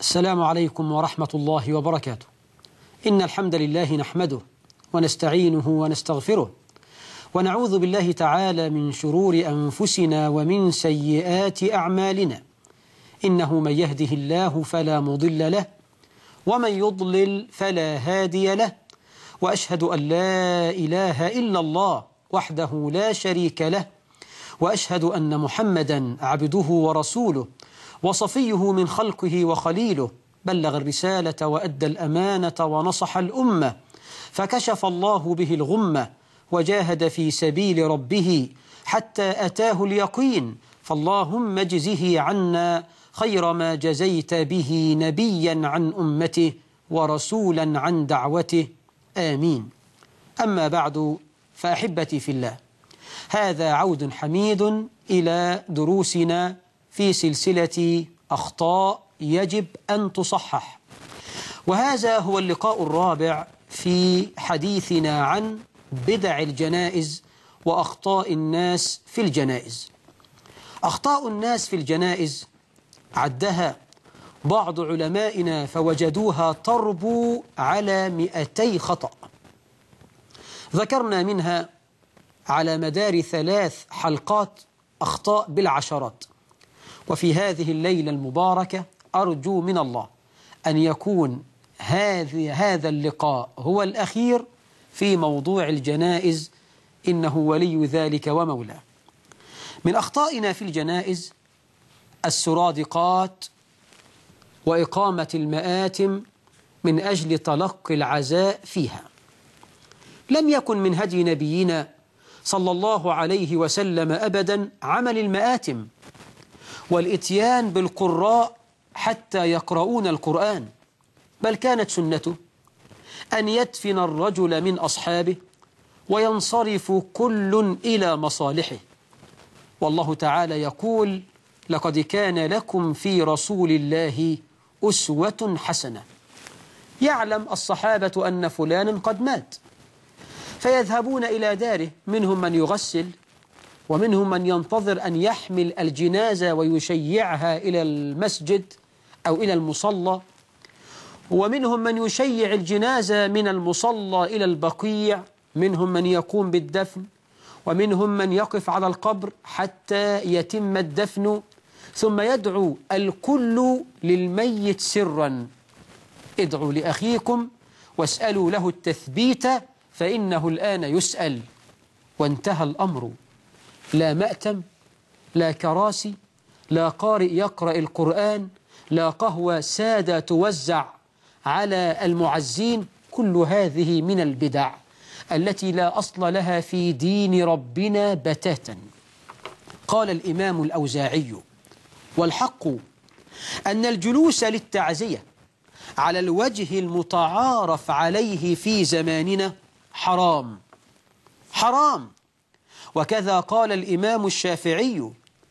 السلام عليكم ورحمة الله وبركاته. إن الحمد لله نحمده ونستعينه ونستغفره ونعوذ بالله تعالى من شرور أنفسنا ومن سيئات أعمالنا. إنه من يهده الله فلا مضل له ومن يضلل فلا هادي له، وأشهد أن لا إله إلا الله وحده لا شريك له، وأشهد أن محمدا عبده ورسوله وصفيه من خلقه وخليله، بلغ الرسالة وأدى الأمانة ونصح الأمة، فكشف الله به الغمة وجاهد في سبيل ربه حتى أتاه اليقين. فاللهم اجزه عنا خير ما جزيت به نبيا عن أمته ورسولا عن دعوته، آمين. أما بعد، فأحبتي في الله، هذا عود حميد إلى دروسنا في سلسلة أخطاء يجب أن تصحح، وهذا هو اللقاء الرابع في حديثنا عن بدع الجنائز وأخطاء الناس في الجنائز. أخطاء الناس في الجنائز عدها بعض علمائنا فوجدوها تربو على 200 خطأ، ذكرنا منها على مدار 3 حلقات أخطاء بالعشرات. وفي هذه الليلة المباركة أرجو من الله أن يكون هذا اللقاء هو الأخير في موضوع الجنائز، إنه ولي ذلك ومولاه. من أخطائنا في الجنائز السرادقات وإقامة المآتم من أجل تلقي العزاء فيها. لم يكن من هدي نبينا صلى الله عليه وسلم أبدا عمل المآتم والإتيان بالقراء حتى يقرؤون القرآن، بل كانت سنته أن يدفن الرجل من أصحابه وينصرف كل إلى مصالحه. والله تعالى يقول: لقد كان لكم في رسول الله أسوة حسنة. يعلم الصحابة أن فلانا قد مات فيذهبون إلى داره، منهم من يغسل ومنهم من ينتظر أن يحمل الجنازة ويشيعها إلى المسجد أو إلى المصلى، ومنهم من يشيع الجنازة من المصلى إلى البقيع، منهم من يقوم بالدفن، ومنهم من يقف على القبر حتى يتم الدفن، ثم يدعو الكل للميت سرا: ادعوا لأخيكم واسألوا له التثبيت فإنه الآن يسأل. وانتهى الأمر. لا مأتم، لا كراسي، لا قارئ يقرأ القرآن، لا قهوة سادة توزع على المعزين. كل هذه من البدع التي لا أصل لها في دين ربنا بتاتا. قال الإمام الأوزاعي: والحق أن الجلوس للتعزية على الوجه المتعارف عليه في زماننا حرام حرام. وكذا قال الإمام الشافعي: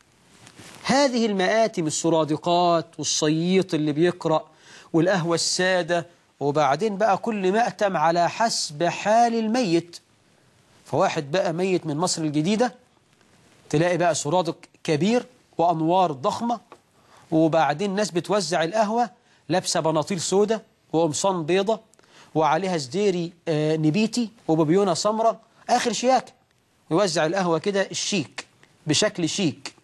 هذه المآتم السرادقات والصييط اللي بيقرأ والقهوة السادة، وبعدين بقى كل مأتم على حسب حال الميت. فواحد بقى ميت من مصر الجديدة تلاقي بقى سرادق كبير وأنوار ضخمة، وبعدين ناس بتوزع القهوة لابسة بناطيل سودة وقمصان بيضة وعليها سديري نبيتي وببيونة سمرة، آخر شياكة، يوزع القهوة كده الشيك بشكل شيك،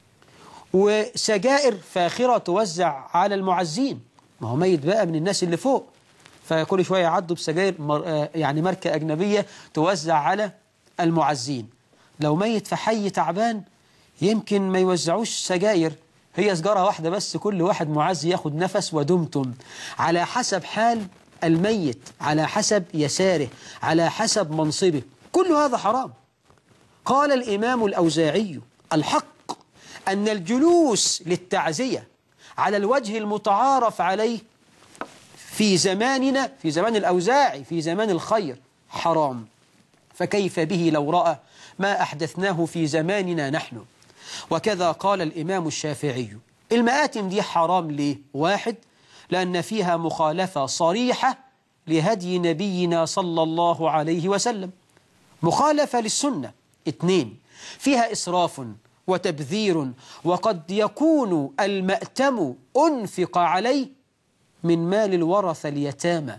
وسجائر فاخرة توزع على المعزين. ما هو ميت بقى من الناس اللي فوق، فكل شوية يعدوا بسجائر يعني ماركة أجنبية توزع على المعزين. لو ميت في حي تعبان يمكن ما يوزعوش سجائر، هي سجارة واحدة بس، كل واحد معزي ياخد نفس ودمتم، على حسب حال الميت، على حسب يساره، على حسب منصبه. كل هذا حرام. قال الإمام الأوزاعي: الحق أن الجلوس للتعزية على الوجه المتعارف عليه في زماننا، في زمان الأوزاعي، في زمان الخير، حرام. فكيف به لو رأى ما أحدثناه في زماننا نحن؟ وكذا قال الإمام الشافعي: المآتم دي حرام ليه؟ 1، لأن فيها مخالفة صريحة لهدي نبينا صلى الله عليه وسلم، مخالفة للسنة. 2، فيها إسراف وتبذير، وقد يكون المأتم أنفق عليه من مال الورثة اليتامى.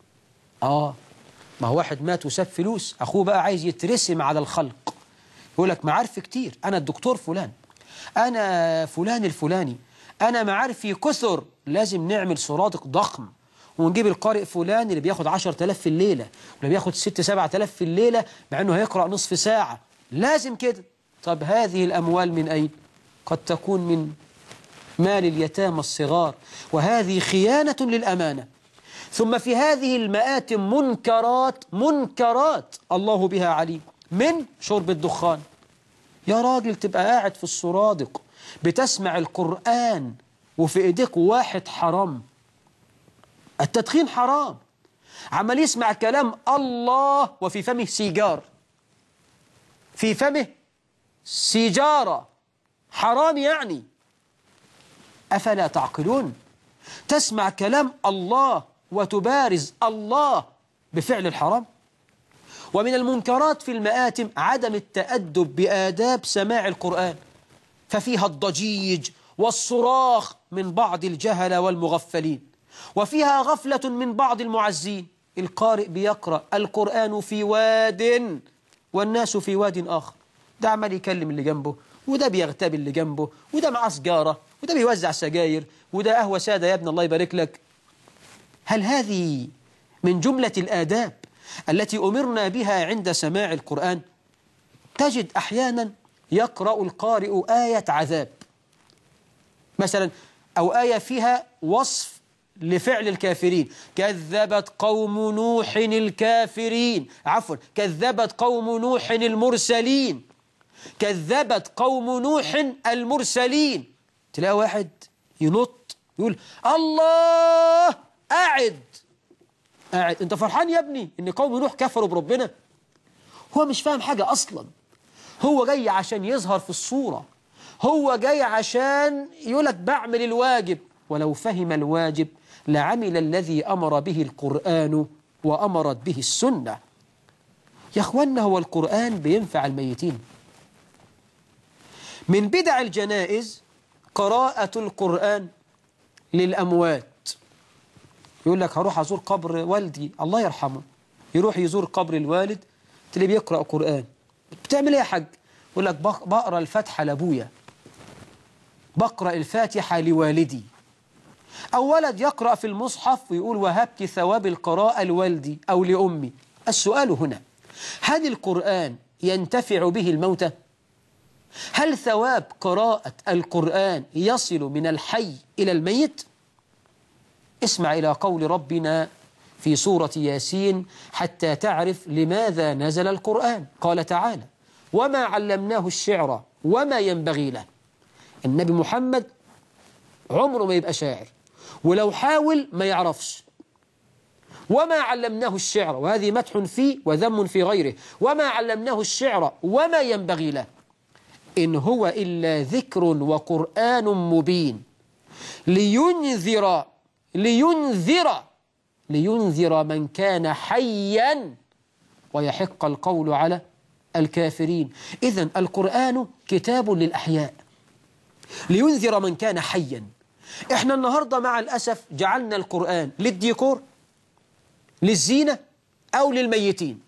ما هو واحد مات وساب فلوس، أخوه بقى عايز يترسم على الخلق، يقول لك معارفي كتير، أنا الدكتور فلان، أنا فلان الفلاني، أنا معارفي كثر، لازم نعمل سرادق ضخم ونجيب القارئ فلان اللي بياخد 10,000 في الليلة واللي بياخد 6-7,000 في الليلة مع أنه هيقرأ نصف ساعة، لازم كده. طب هذه الأموال من أين؟ قد تكون من مال اليتامى الصغار، وهذه خيانة للأمانة. ثم في هذه المآتم منكرات الله بها عليم، من شرب الدخان. يا راجل تبقى قاعد في السرادق بتسمع القرآن وفي ايديك واحد حرام، التدخين حرام، عمال يسمع كلام الله وفي فمه سيجار، في فمه سيجارة، حرام يعني. أفلا تعقلون؟ تسمع كلام الله وتبارز الله بفعل الحرام. ومن المنكرات في المآتم عدم التأدب بآداب سماع القرآن، ففيها الضجيج والصراخ من بعض الجهلة والمغفلين، وفيها غفلة من بعض المعزين. القارئ بيقرأ القرآن في واد والناس في واد آخر، ده عمال يكلم اللي جنبه، وده بيغتاب اللي جنبه، وده معاه سجارة، وده بيوزع سجاير، وده قهوة سادة يا ابن الله يبارك لك. هل هذه من جملة الآداب التي أمرنا بها عند سماع القرآن؟ تجد أحيانا يقرأ القارئ آية عذاب مثلا، أو آية فيها وصف لفعل الكافرين، كذبت قوم نوح الكافرين، عفوا كذبت قوم نوح المرسلين، كذبت قوم نوح المرسلين. تلاقي واحد ينط يقول الله، قاعد انت فرحان يا ابني ان قوم نوح كفروا بربنا؟ هو مش فاهم حاجة اصلا، هو جاي عشان يظهر في الصورة، هو جاي عشان يقولك بعمل الواجب. ولو فهم الواجب لعمل الذي أمر به القرآن وأمرت به السنة. يا أخوانا هو القرآن بينفع الميتين. من بدع الجنائز قراءة القرآن للأموات. يقول لك هروح أزور قبر والدي الله يرحمه، يروح يزور قبر الوالد تلاقيه بيقرأ قرآن. بتعمل ايه يا حاج؟ يقول لك بقرأ الفاتحة لأبويا، بقرأ الفاتحة لوالدي. أو ولد يقرأ في المصحف ويقول وهبت ثواب القراءة لوالدي أو لأمي. السؤال هنا، هل القرآن ينتفع به الموتى؟ هل ثواب قراءة القرآن يصل من الحي إلى الميت؟ اسمع إلى قول ربنا في سورة ياسين حتى تعرف لماذا نزل القرآن. قال تعالى وما علمناه الشعر وما ينبغي له. النبي محمد عمره ما يبقى شاعر، ولو حاول ما يعرفش. وما علمناه الشعر، وهذه مدح فيه وذم في غيره. وما علمناه الشعر وما ينبغي له إن هو إلا ذكر وقرآن مبين لينذر من كان حيا ويحق القول على الكافرين. إذن القرآن كتاب للأحياء لينذر من كان حيا. إحنا النهاردة مع الأسف جعلنا القرآن للديكور، للزينة، أو للميتين.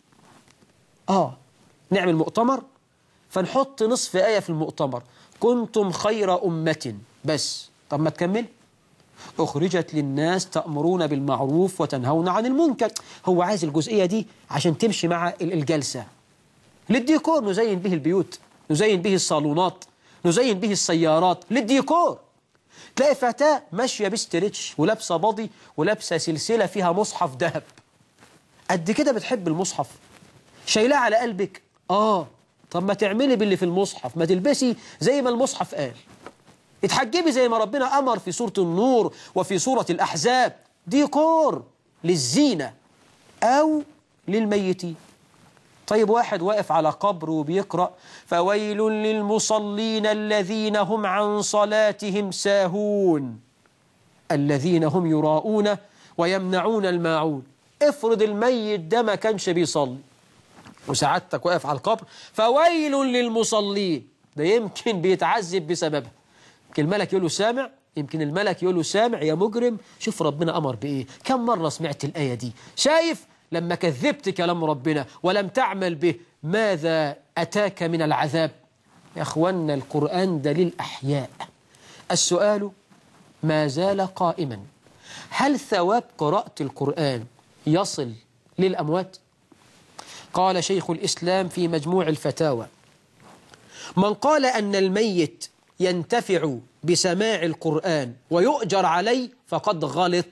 نعمل مؤتمر فنحط نصف آية في المؤتمر كنتم خير أمة بس. طب ما تكمل أخرجت للناس تأمرون بالمعروف وتنهون عن المنكر. هو عايز الجزئية دي عشان تمشي مع الجلسة. للديكور نزين به البيوت، نزين به الصالونات، نزين به السيارات، للديكور. تلاقي فتاة ماشية بستريتش ولابسة بضي ولابسة سلسلة فيها مصحف ذهب، قد كده بتحب المصحف، شايلاه على قلبك. طب ما تعملي باللي في المصحف، ما تلبسي زي ما المصحف قال، اتحجبي زي ما ربنا أمر في سورة النور وفي سورة الأحزاب. ديكور للزينة أو للميتين. طيب واحد واقف على قبر وبيقرأ فويل للمصلين الذين هم عن صلاتهم ساهون الذين هم يراءون ويمنعون الماعون. افرض الميت ده ما كانش بيصلي وسعادتك واقف على القبر فويل للمصلين، ده يمكن بيتعذب بسببها. الملك يقول له سامع يمكن الملك يقول له سامع يا مجرم، شوف ربنا أمر بإيه. كم مرة سمعت الآية دي؟ شايف لما كذبت كلام ربنا ولم تعمل به ماذا أتاك من العذاب؟ يا أخوانا القرآن دليل أحياء. السؤال ما زال قائما، هل ثواب قراءة القرآن يصل للأموات؟ قال شيخ الإسلام في مجموع الفتاوى: من قال أن الميت ينتفع بسماع القرآن ويؤجر عليه فقد غلط.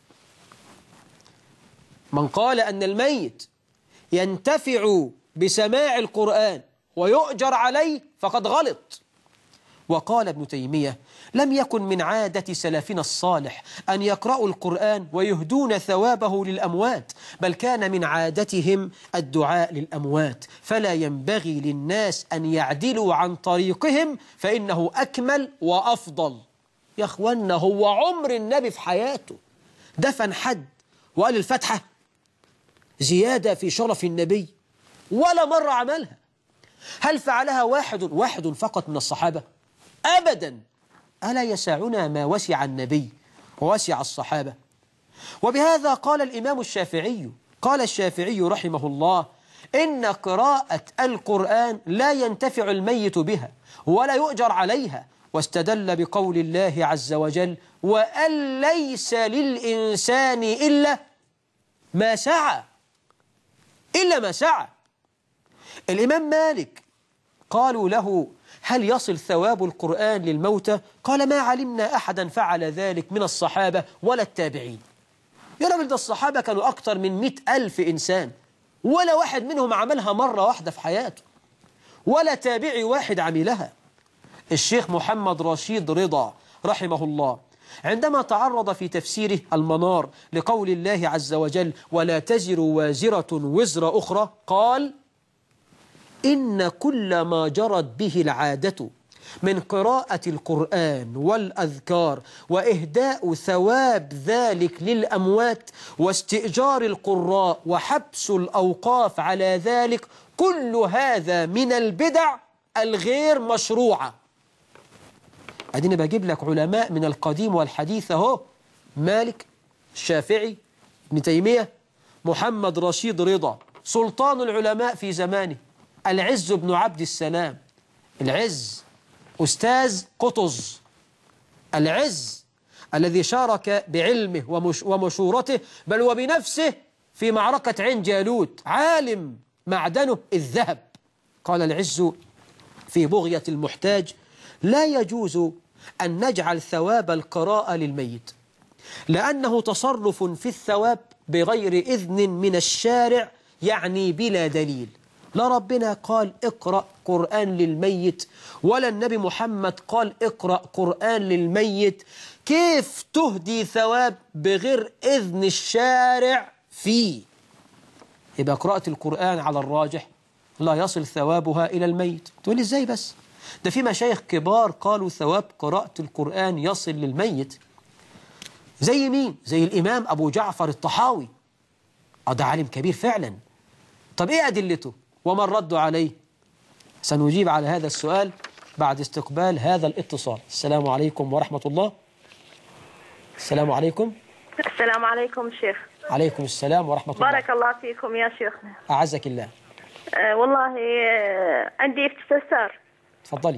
من قال أن الميت ينتفع بسماع القرآن ويؤجر عليه فقد غلط. وقال ابن تيمية: لم يكن من عادة سلفنا الصالح أن يقرأوا القرآن ويهدون ثوابه للأموات، بل كان من عادتهم الدعاء للأموات، فلا ينبغي للناس أن يعدلوا عن طريقهم فإنه أكمل وأفضل. يا أخوانا هو عمر النبي في حياته دفن حد وقال الفاتحة زيادة في شرف النبي؟ ولا مرة عملها. هل فعلها واحد فقط من الصحابة؟ أبدا. ألا يسعنا ما وسع النبي ووسع الصحابة؟ وبهذا قال الإمام الشافعي، قال الشافعي رحمه الله: إن قراءة القرآن لا ينتفع الميت بها ولا يؤجر عليها، واستدل بقول الله عز وجل: وأن ليس للإنسان إلا ما سعى. إلا ما سعى. الإمام مالك قالوا له: هل يصل ثواب القرآن للموتى؟ قال: ما علمنا أحدا فعل ذلك من الصحابة ولا التابعين. يا رب، ده الصحابة كانوا أكثر من 100,000 إنسان، ولا واحد منهم عملها مرة واحدة في حياته، ولا تابعي واحد عملها. الشيخ محمد رشيد رضا رحمه الله عندما تعرض في تفسيره المنار لقول الله عز وجل: ولا تزر وازرة وزر أخرى، قال: إن كل ما جرت به العادة من قراءة القرآن والأذكار وإهداء ثواب ذلك للأموات واستئجار القراء وحبس الأوقاف على ذلك، كل هذا من البدع الغير مشروعة. أديني بجيب لك علماء من القديم والحديث أهو: مالك، الشافعي، ابن تيمية، محمد رشيد رضا، سلطان العلماء في زمانه، العز بن عبد السلام. العز أستاذ قطز، العز الذي شارك بعلمه ومشورته بل وبنفسه في معركة عين جالوت، عالم معدنه الذهب. قال العز في بغية المحتاج: لا يجوز أن نجعل ثواب القراءة للميت، لأنه تصرف في الثواب بغير إذن من الشارع، يعني بلا دليل. لا ربنا قال اقرأ قرآن للميت، ولا النبي محمد قال اقرأ قرآن للميت. كيف تهدي ثواب بغير إذن الشارع فيه؟ يبقى قراءة القرآن على الراجح لا يصل ثوابها إلى الميت. تقول لي إزاي بس؟ ده في مشايخ كبار قالوا ثواب قراءة القرآن يصل للميت. زي مين؟ زي الإمام أبو جعفر الطحاوي. ده عالم كبير فعلا. طب إيه أدلته؟ وما الرد عليه؟ سنجيب على هذا السؤال بعد استقبال هذا الاتصال. السلام عليكم ورحمة الله. السلام عليكم. السلام عليكم شيخ. عليكم السلام ورحمة الله. بارك الله فيكم يا شيخنا. أعزك الله. والله عندي استفسار. تفضلي.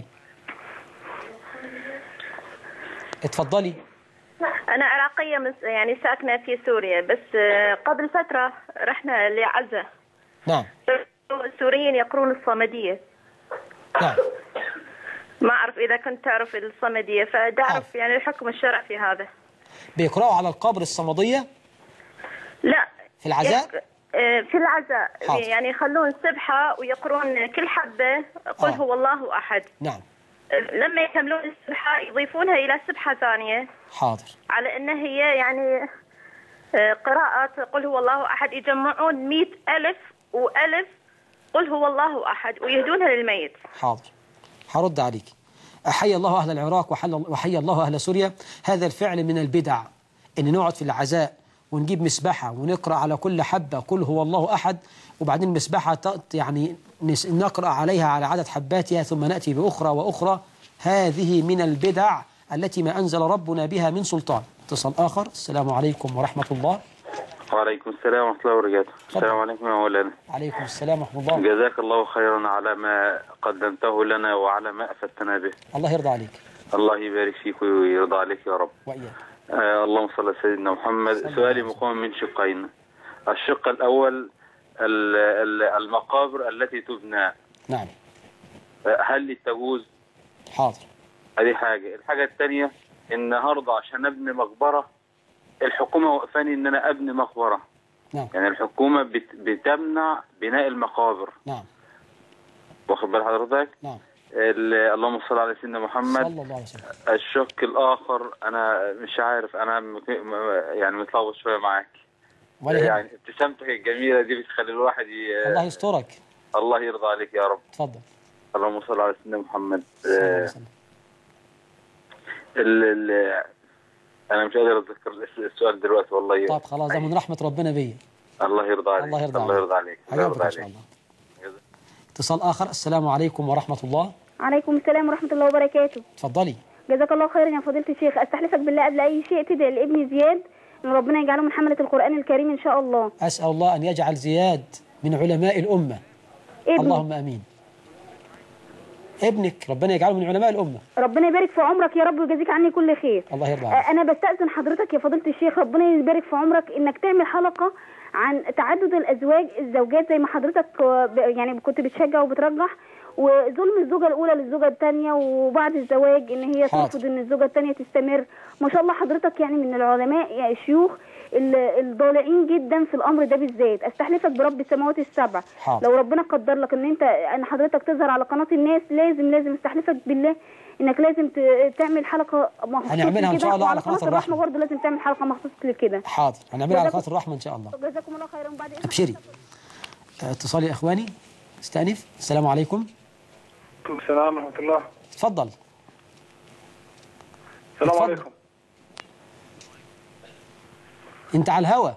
اتفضلي. أنا عراقية يعني ساكنة في سوريا، بس قبل فترة رحنا لعزة. نعم. السوريين يقرون الصمدية. نعم. ما أعرف إذا كنت تعرف الصمدية، فدعرف يعني الحكم الشرع في هذا. بيقرأوا على القبر الصمدية؟ لا، في العزاء؟ في العزاء. حاضر. يعني يخلون سبحة ويقرون كل حبة قل هو الله أحد. نعم. لما يكملون السبحة يضيفونها إلى سبحة ثانية. حاضر. على أن هي يعني قراءة قل هو الله أحد، يجمعون 100,000 وألف قل هو الله أحد ويهدونها للميت. حاضر، هرد عليك. أحيي الله أهل العراق وحيي الله أهل سوريا. هذا الفعل من البدع، إن نقعد في العزاء ونجيب مسبحة ونقرأ على كل حبة قل هو الله أحد، وبعدين مسبحة يعني نقرأ عليها على عدد حباتها ثم نأتي بأخرى وأخرى. هذه من البدع التي ما أنزل ربنا بها من سلطان. اتصال آخر. السلام عليكم ورحمة الله. وعليكم السلام ورحمة الله وبركاته. السلام عليكم يا مولانا. عليكم السلام ورحمة الله. جزاك الله خيرا على ما قدمته لنا وعلى ما أفدتنا به. الله يرضى عليك. الله يبارك فيك ويرضى عليك يا رب. وإياك. اللهم صل على سيدنا محمد. سؤالي مكون من شقين. الشق الأول المقابر التي تبنى. نعم. هل تجوز؟ حاضر. هذه حاجة. الحاجة الثانية النهارده عشان أبني مقبرة الحكومة وقفاني إن أنا أبني مقبرة. نعم. يعني الحكومة بتمنع بناء المقابر. نعم. واخد بال حضرتك؟ نعم. اللهم صل على سيدنا محمد. صلى الله عليه وسلم. الشق الآخر أنا مش عارف، أنا يعني متلخبط شوية معاك. يعني ابتسامتك الجميلة دي بتخلي الواحد الله يسترك. الله يرضى عليك يا رب. اتفضل. اللهم صل على سيدنا محمد. صلى الله عليه وسلم. أنا مش قادر أتذكر السؤال دلوقتي والله. طب خلاص، ده من رحمة ربنا بيا. الله يرضى عليك. الله يرضى عليك. الله يرضى عليك. هجاوبك إن شاء الله. اتصال آخر. السلام عليكم ورحمة الله. عليكم السلام ورحمة الله وبركاته. اتفضلي. جزاك الله خيرا يا فضيلة الشيخ. استحلفك بالله قبل أي شيء تدعي لابني زياد إن ربنا يجعله من حملة القرآن الكريم إن شاء الله. أسأل الله أن يجعل زياد من علماء الأمة. اللهم آمين. ابنك ربنا يجعله من علماء الأمة. ربنا يبارك في عمرك يا رب ويجازيك عني كل خير. الله يرضى عليك. أنا بستأذن حضرتك يا فضيلة الشيخ، ربنا يبارك في عمرك، إنك تعمل حلقة عن تعدد الزوجات زي ما حضرتك يعني كنت بتشجع وبترجح، وظلم الزوجة الأولى للزوجة الثانية، وبعد الزواج إن هي ترفض إن الزوجة الثانية تستمر. ما شاء الله حضرتك يعني من العلماء يا شيوخ الضالعين جدا في الأمر ده بالذات. أستحلفك برب السماوات السبع. لو ربنا قدر لك إن حضرتك تظهر على قناة الناس، لازم استحلفك بالله إنك لازم تعمل حلقة مخصوص. هنعملها إن شاء الله على قناة الرحمة. برضه لازم تعمل حلقة مخصوص لكده. حاضر، هنعملها على قناة الرحمة إن شاء الله. جزاكم الله خيرا. بعد أبشري. اتصال يا إخواني. استأنف. السلام عليكم. السلام ورحمة الله. تفضل. السلام عليكم. أنت على الهوى.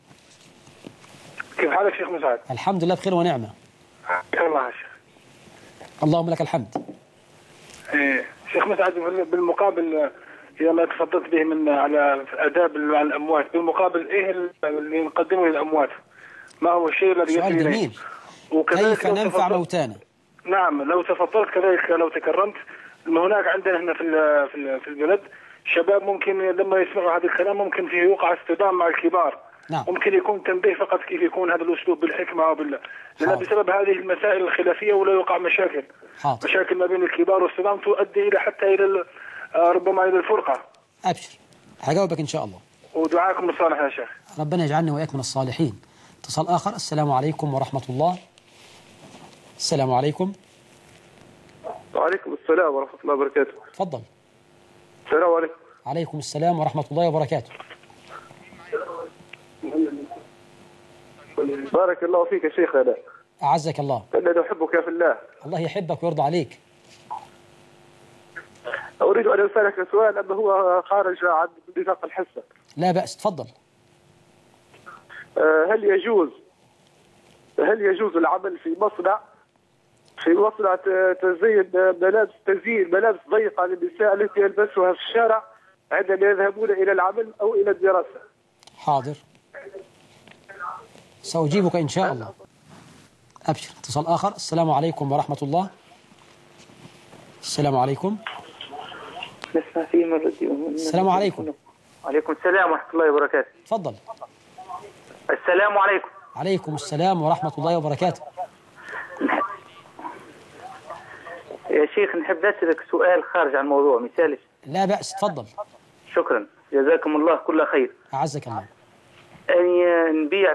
كيف حالك شيخ مسعد؟ الحمد لله بخير ونعمة. الله يا شيخ. اللهم لك الحمد. شيخ مسعد، بالمقابل إذا ما تفضلت به من على آداب الأموات، بالمقابل إيه اللي نقدمه للأموات؟ ما هو الشيء الذي يصل إليه؟ جميل. كيف ننفع موتانا؟ نعم، لو تفضلت كذلك، لو تكرمت، هناك عندنا هنا في البلد شباب ممكن لما يسمعوا هذا الكلام ممكن فيه يوقع اصطدام مع الكبار. نعم. ممكن يكون تنبيه فقط كيف يكون هذا الأسلوب بالحكمة لأن بسبب هذه المسائل الخلافية ولا يوقع مشاكل. حاضر. مشاكل ما بين الكبار والصدام تؤدي حتى إلى ربما إلى الفرقة. أبشر، هجاوبك إن شاء الله. ودعاكم الصالح يا شيخ. ربنا يجعلنا وإياك من الصالحين. اتصال آخر. السلام عليكم ورحمة الله. السلام عليكم. وعليكم السلام ورحمة الله وبركاته. تفضل. السلام عليكم. عليكم السلام ورحمة الله وبركاته. بارك الله فيك يا شيخ. أنا أعزك الله. أنا أحبك في الله. الله يحبك ويرضى عليك. أريد أن أسألك سؤال أما هو خارج عن نطاق الحصة. لا بأس، تفضل. هل يجوز العمل في مصنع تزيين ملابس ضيقة للنساء التي يلبسها في الشارع عندما يذهبون إلى العمل أو إلى الدراسة؟ حاضر، سأجيبك إن شاء الله. أبشر. اتصال آخر. السلام عليكم ورحمة الله. السلام عليكم. نسمع فيه من السلام عليكم. وعليكم السلام ورحمة الله وبركاته. تفضل. السلام عليكم. عليكم السلام ورحمة الله وبركاته. يا شيخ نحب نسألك سؤال خارج عن الموضوع مثالي. لا بأس، تفضل. شكرا، جزاكم الله كل خير. أعزك الله. أني نبيع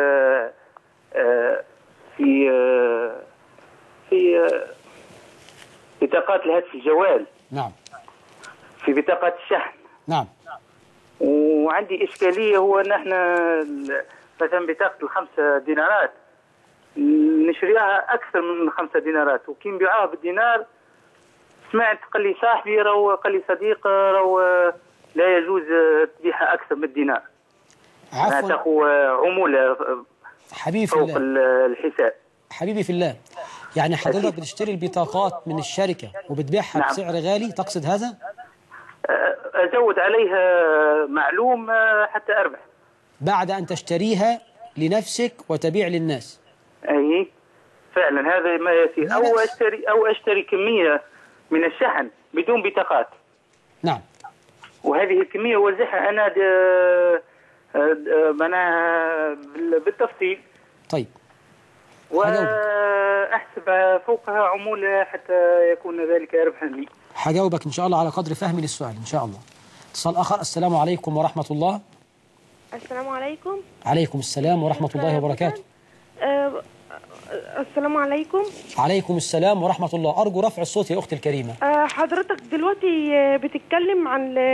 في بطاقات الهاتف الجوال. نعم. في بطاقات الشحن. نعم. وعندي إشكالية، هو أن احنا مثلا بطاقة ال5 دينارات نشريها أكثر من 5 دينارات، وكي نبيعوها بالدينار سمعت قال لي صاحبي قال لي صديق لا يجوز تبيعها أكثر من الدينار. عفوا. تاخذ عمولة حبيبي في فوق الله. الحساب. حبيبي في الله، يعني حضرتك بتشتري البطاقات من الشركة وبتبيعها نعم. بسعر غالي، تقصد هذا؟ أزود عليها معلوم حتى أربح بعد أن تشتريها لنفسك وتبيع للناس. أي فعلا هذا ما يصير. أو أشتري كمية من الشحن بدون بطاقات. نعم. وهذه الكمية وزعها أنا بالتفصيل. طيب. وأحسب فوقها عمولة حتى يكون ذلك ربحا لي. هجاوبك إن شاء الله على قدر فهمي للسؤال إن شاء الله. اتصال آخر. السلام عليكم ورحمة الله. السلام عليكم. عليكم السلام ورحمة الله وبركاته. السلام عليكم. عليكم السلام ورحمة الله. أرجو رفع الصوت يا أختي الكريمة. حضرتك دلوقتي بتتكلم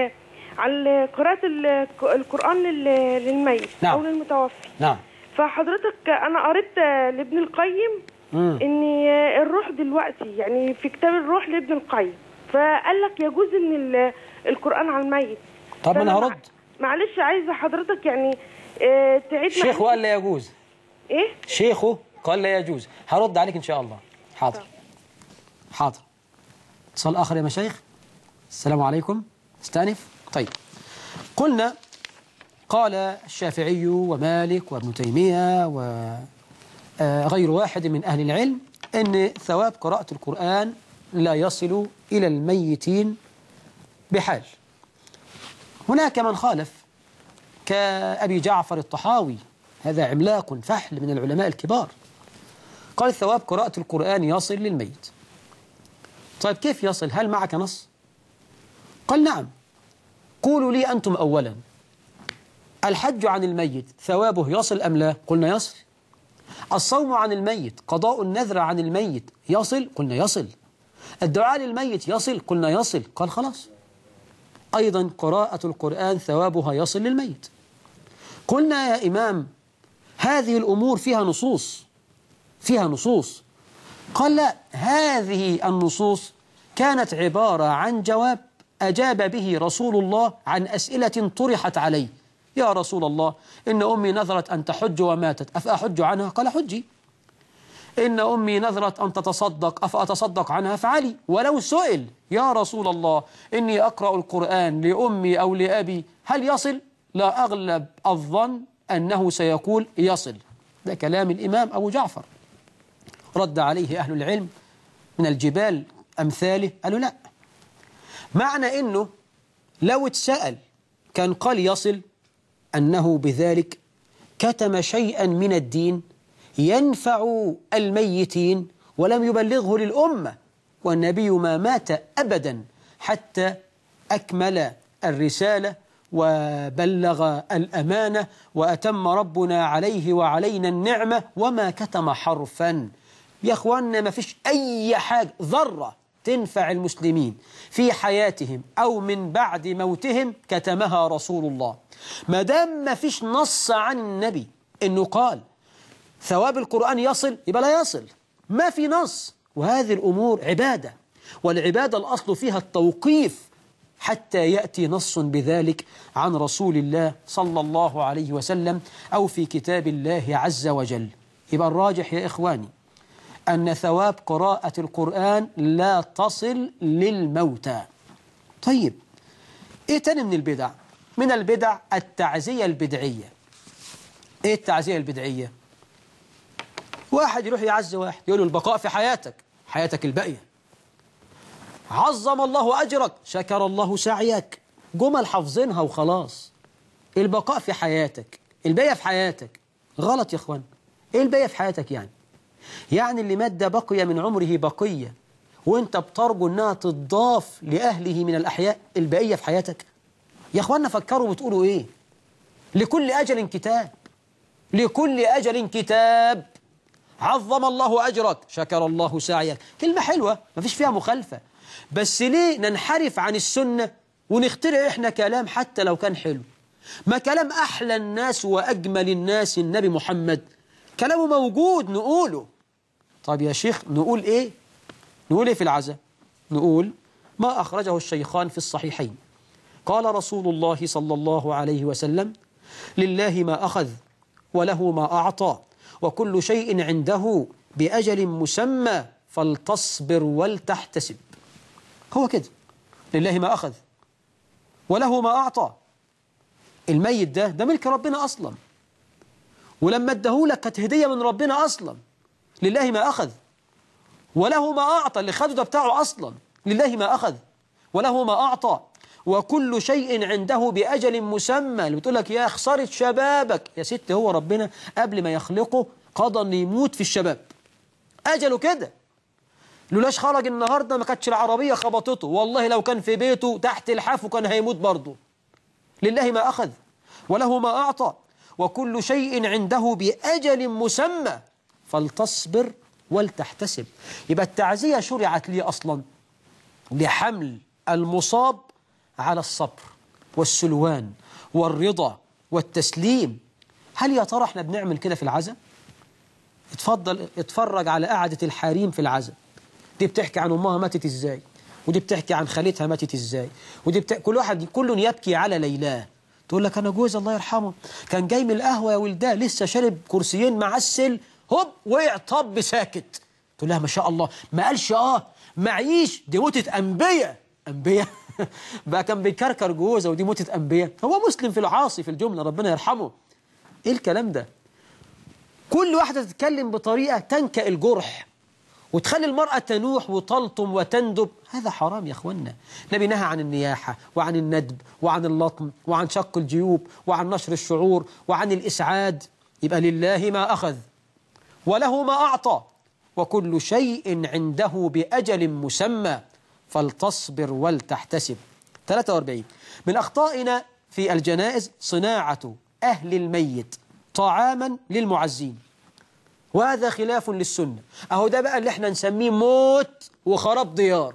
عن قراءة القرآن للميت. نعم. أو للمتوفي. نعم. فحضرتك أنا قريت لابن القيم إن الروح دلوقتي يعني في كتاب الروح لابن القيم، فقال لك يجوز إن القرآن على الميت. طب أنا هرد. معلش عايزة حضرتك يعني تعيد. شيخه قال لا يجوز. إيه؟ شيخه قال لا يجوز. هرد عليك إن شاء الله. حاضر. حاضر. اتصال آخر يا مشايخ. السلام عليكم. استأنف. طيب. قلنا قال الشافعي ومالك وابن تيمية وغير واحد من أهل العلم أن ثواب قراءة القرآن لا يصل إلى الميتين بحال. هناك من خالف كأبي جعفر الطحاوي، هذا عملاق فحل من العلماء الكبار، قال ثواب قراءة القرآن يصل للميت. طيب كيف يصل؟ هل معك نص؟ قال نعم. قولوا لي أنتم أولا، الحج عن الميت ثوابه يصل أم لا؟ قلنا يصل. الصوم عن الميت، قضاء النذر عن الميت يصل؟ قلنا يصل. الدعاء للميت يصل؟ قلنا يصل. قال خلاص، أيضا قراءة القرآن ثوابها يصل للميت. قلنا يا إمام هذه الأمور فيها نصوص، فيها نصوص. قال لا، هذه النصوص كانت عبارة عن جواب أجاب به رسول الله عن أسئلة طرحت عليه. يا رسول الله إن أمي نذرت أن تحج وماتت، أفأحج عنها؟ قال حجي. إن أمي نذرت أن تتصدق، أفأتصدق عنها؟ فعلي. ولو سئل يا رسول الله إني أقرأ القرآن لأمي أو لأبي هل يصل؟ لا أغلب الظن أنه سيقول يصل. ده كلام الإمام أبو جعفر. رد عليه أهل العلم من الجبال أمثاله، قالوا لا، معنى إنه لو اتسأل كان قال يصل أنه بذلك كتم شيئا من الدين ينفع الميتين ولم يبلغه للأمة، والنبي ما مات أبدا حتى أكمل الرسالة وبلغ الأمانة وأتم ربنا عليه وعلينا النعمة وما كتم حرفا. يا أخواننا ما فيش أي حاجة ذرة تنفع المسلمين في حياتهم أو من بعد موتهم كتمها رسول الله. ما دام ما فيش نص عن النبي إنه قال ثواب القرآن يصل يبقى لا يصل، ما في نص. وهذه الأمور عبادة، والعبادة الأصل فيها التوقيف حتى يأتي نص بذلك عن رسول الله صلى الله عليه وسلم أو في كتاب الله عز وجل. يبقى الراجح يا إخواني أن ثواب قراءة القرآن لا تصل للموتى. طيب إيه تاني من البدع؟ من البدع التعزية البدعية. إيه التعزية البدعية؟ واحد يروح يعزي واحد يقول له البقاء في حياتك، حياتك الباقية، عظم الله أجرك، شكر الله سعيك، جمل حافظينها وخلاص. البقاء في حياتك، الباقية في حياتك. غلط يا إخوان. إيه الباقية في حياتك يعني؟ يعني اللي مات ده بقي من عمره بقية وانت بترجو انها تضاف لأهله من الأحياء، البقية في حياتك. يا اخوانا فكروا بتقولوا ايه؟ لكل أجل كتاب، لكل أجل كتاب. عظم الله أجرك، شكر الله سعيك، كلمة حلوة ما فيش فيها مخالفة، بس ليه ننحرف عن السنة ونخترع احنا كلام حتى لو كان حلو؟ ما كلام أحلى الناس وأجمل الناس النبي محمد كلامه موجود نقوله. طيب يا شيخ نقول ايه؟ نقول ايه في العزاء؟ نقول ما أخرجه الشيخان في الصحيحين قال رسول الله صلى الله عليه وسلم لله ما أخذ وله ما أعطى وكل شيء عنده بأجل مسمى فلتصبر ولتحتسب. هو كده، لله ما أخذ وله ما أعطى. الميت ده ملك ربنا أصلا، ولما ادهولك كانت هدية من ربنا أصلا، لله ما أخذ. وله ما أعطى، اللي خده ده بتاعه أصلا، لله ما أخذ وله ما أعطى. وكل شيء عنده بأجل مسمى. اللي بتقول لك يا خسارة شبابك، يا ست هو ربنا قبل ما يخلقه قضى أن يموت في الشباب، أجله كده. لولاش خرج النهاردة ما كانتش العربية خبطته، والله لو كان في بيته تحت الحافه كان هيموت برضه. لله ما أخذ وله ما أعطى، وكل شيء عنده بأجل مسمى فلتصبر ولتحتسب. يبقى التعزية شرعت لي أصلا لحمل المصاب على الصبر والسلوان والرضا والتسليم. هل يا ترى احنا بنعمل كده في العزاء؟ اتفرج على قعدة الحريم في العزاء، دي بتحكي عن أمها ماتت إزاي، ودي بتحكي عن خالتها ماتت إزاي، ودي كل يبكي على ليلاه. تقول لك أنا جوز الله يرحمه كان جاي من القهوة يا ولداه لسه شارب كرسيين معسل، هوب وقع طب ساكت. تقول لها ما شاء الله، ما قالش معيش، دي موتة أنبياء. أنبياء بقى كان بيكركر جوزه ودي موتة أنبياء. هو مسلم في العاصي في الجملة، ربنا يرحمه. إيه الكلام ده؟ كل واحدة تتكلم بطريقة تنكأ الجرح وتخلي المرأة تنوح وتلطم وتندب. هذا حرام يا أخوانا. النبي نهى عن النياحة وعن الندب وعن اللطم وعن شق الجيوب وعن نشر الشعور وعن الإسعاد. يبقى لله ما أخذ وله ما أعطى، وكل شيء عنده بأجل مسمى فلتصبر ولتحتسب. 43 من أخطائنا في الجنائز صناعة أهل الميت طعاما للمعزين، وهذا خلاف للسنة. أهو ده بقى اللي احنا نسميه موت وخراب ديار.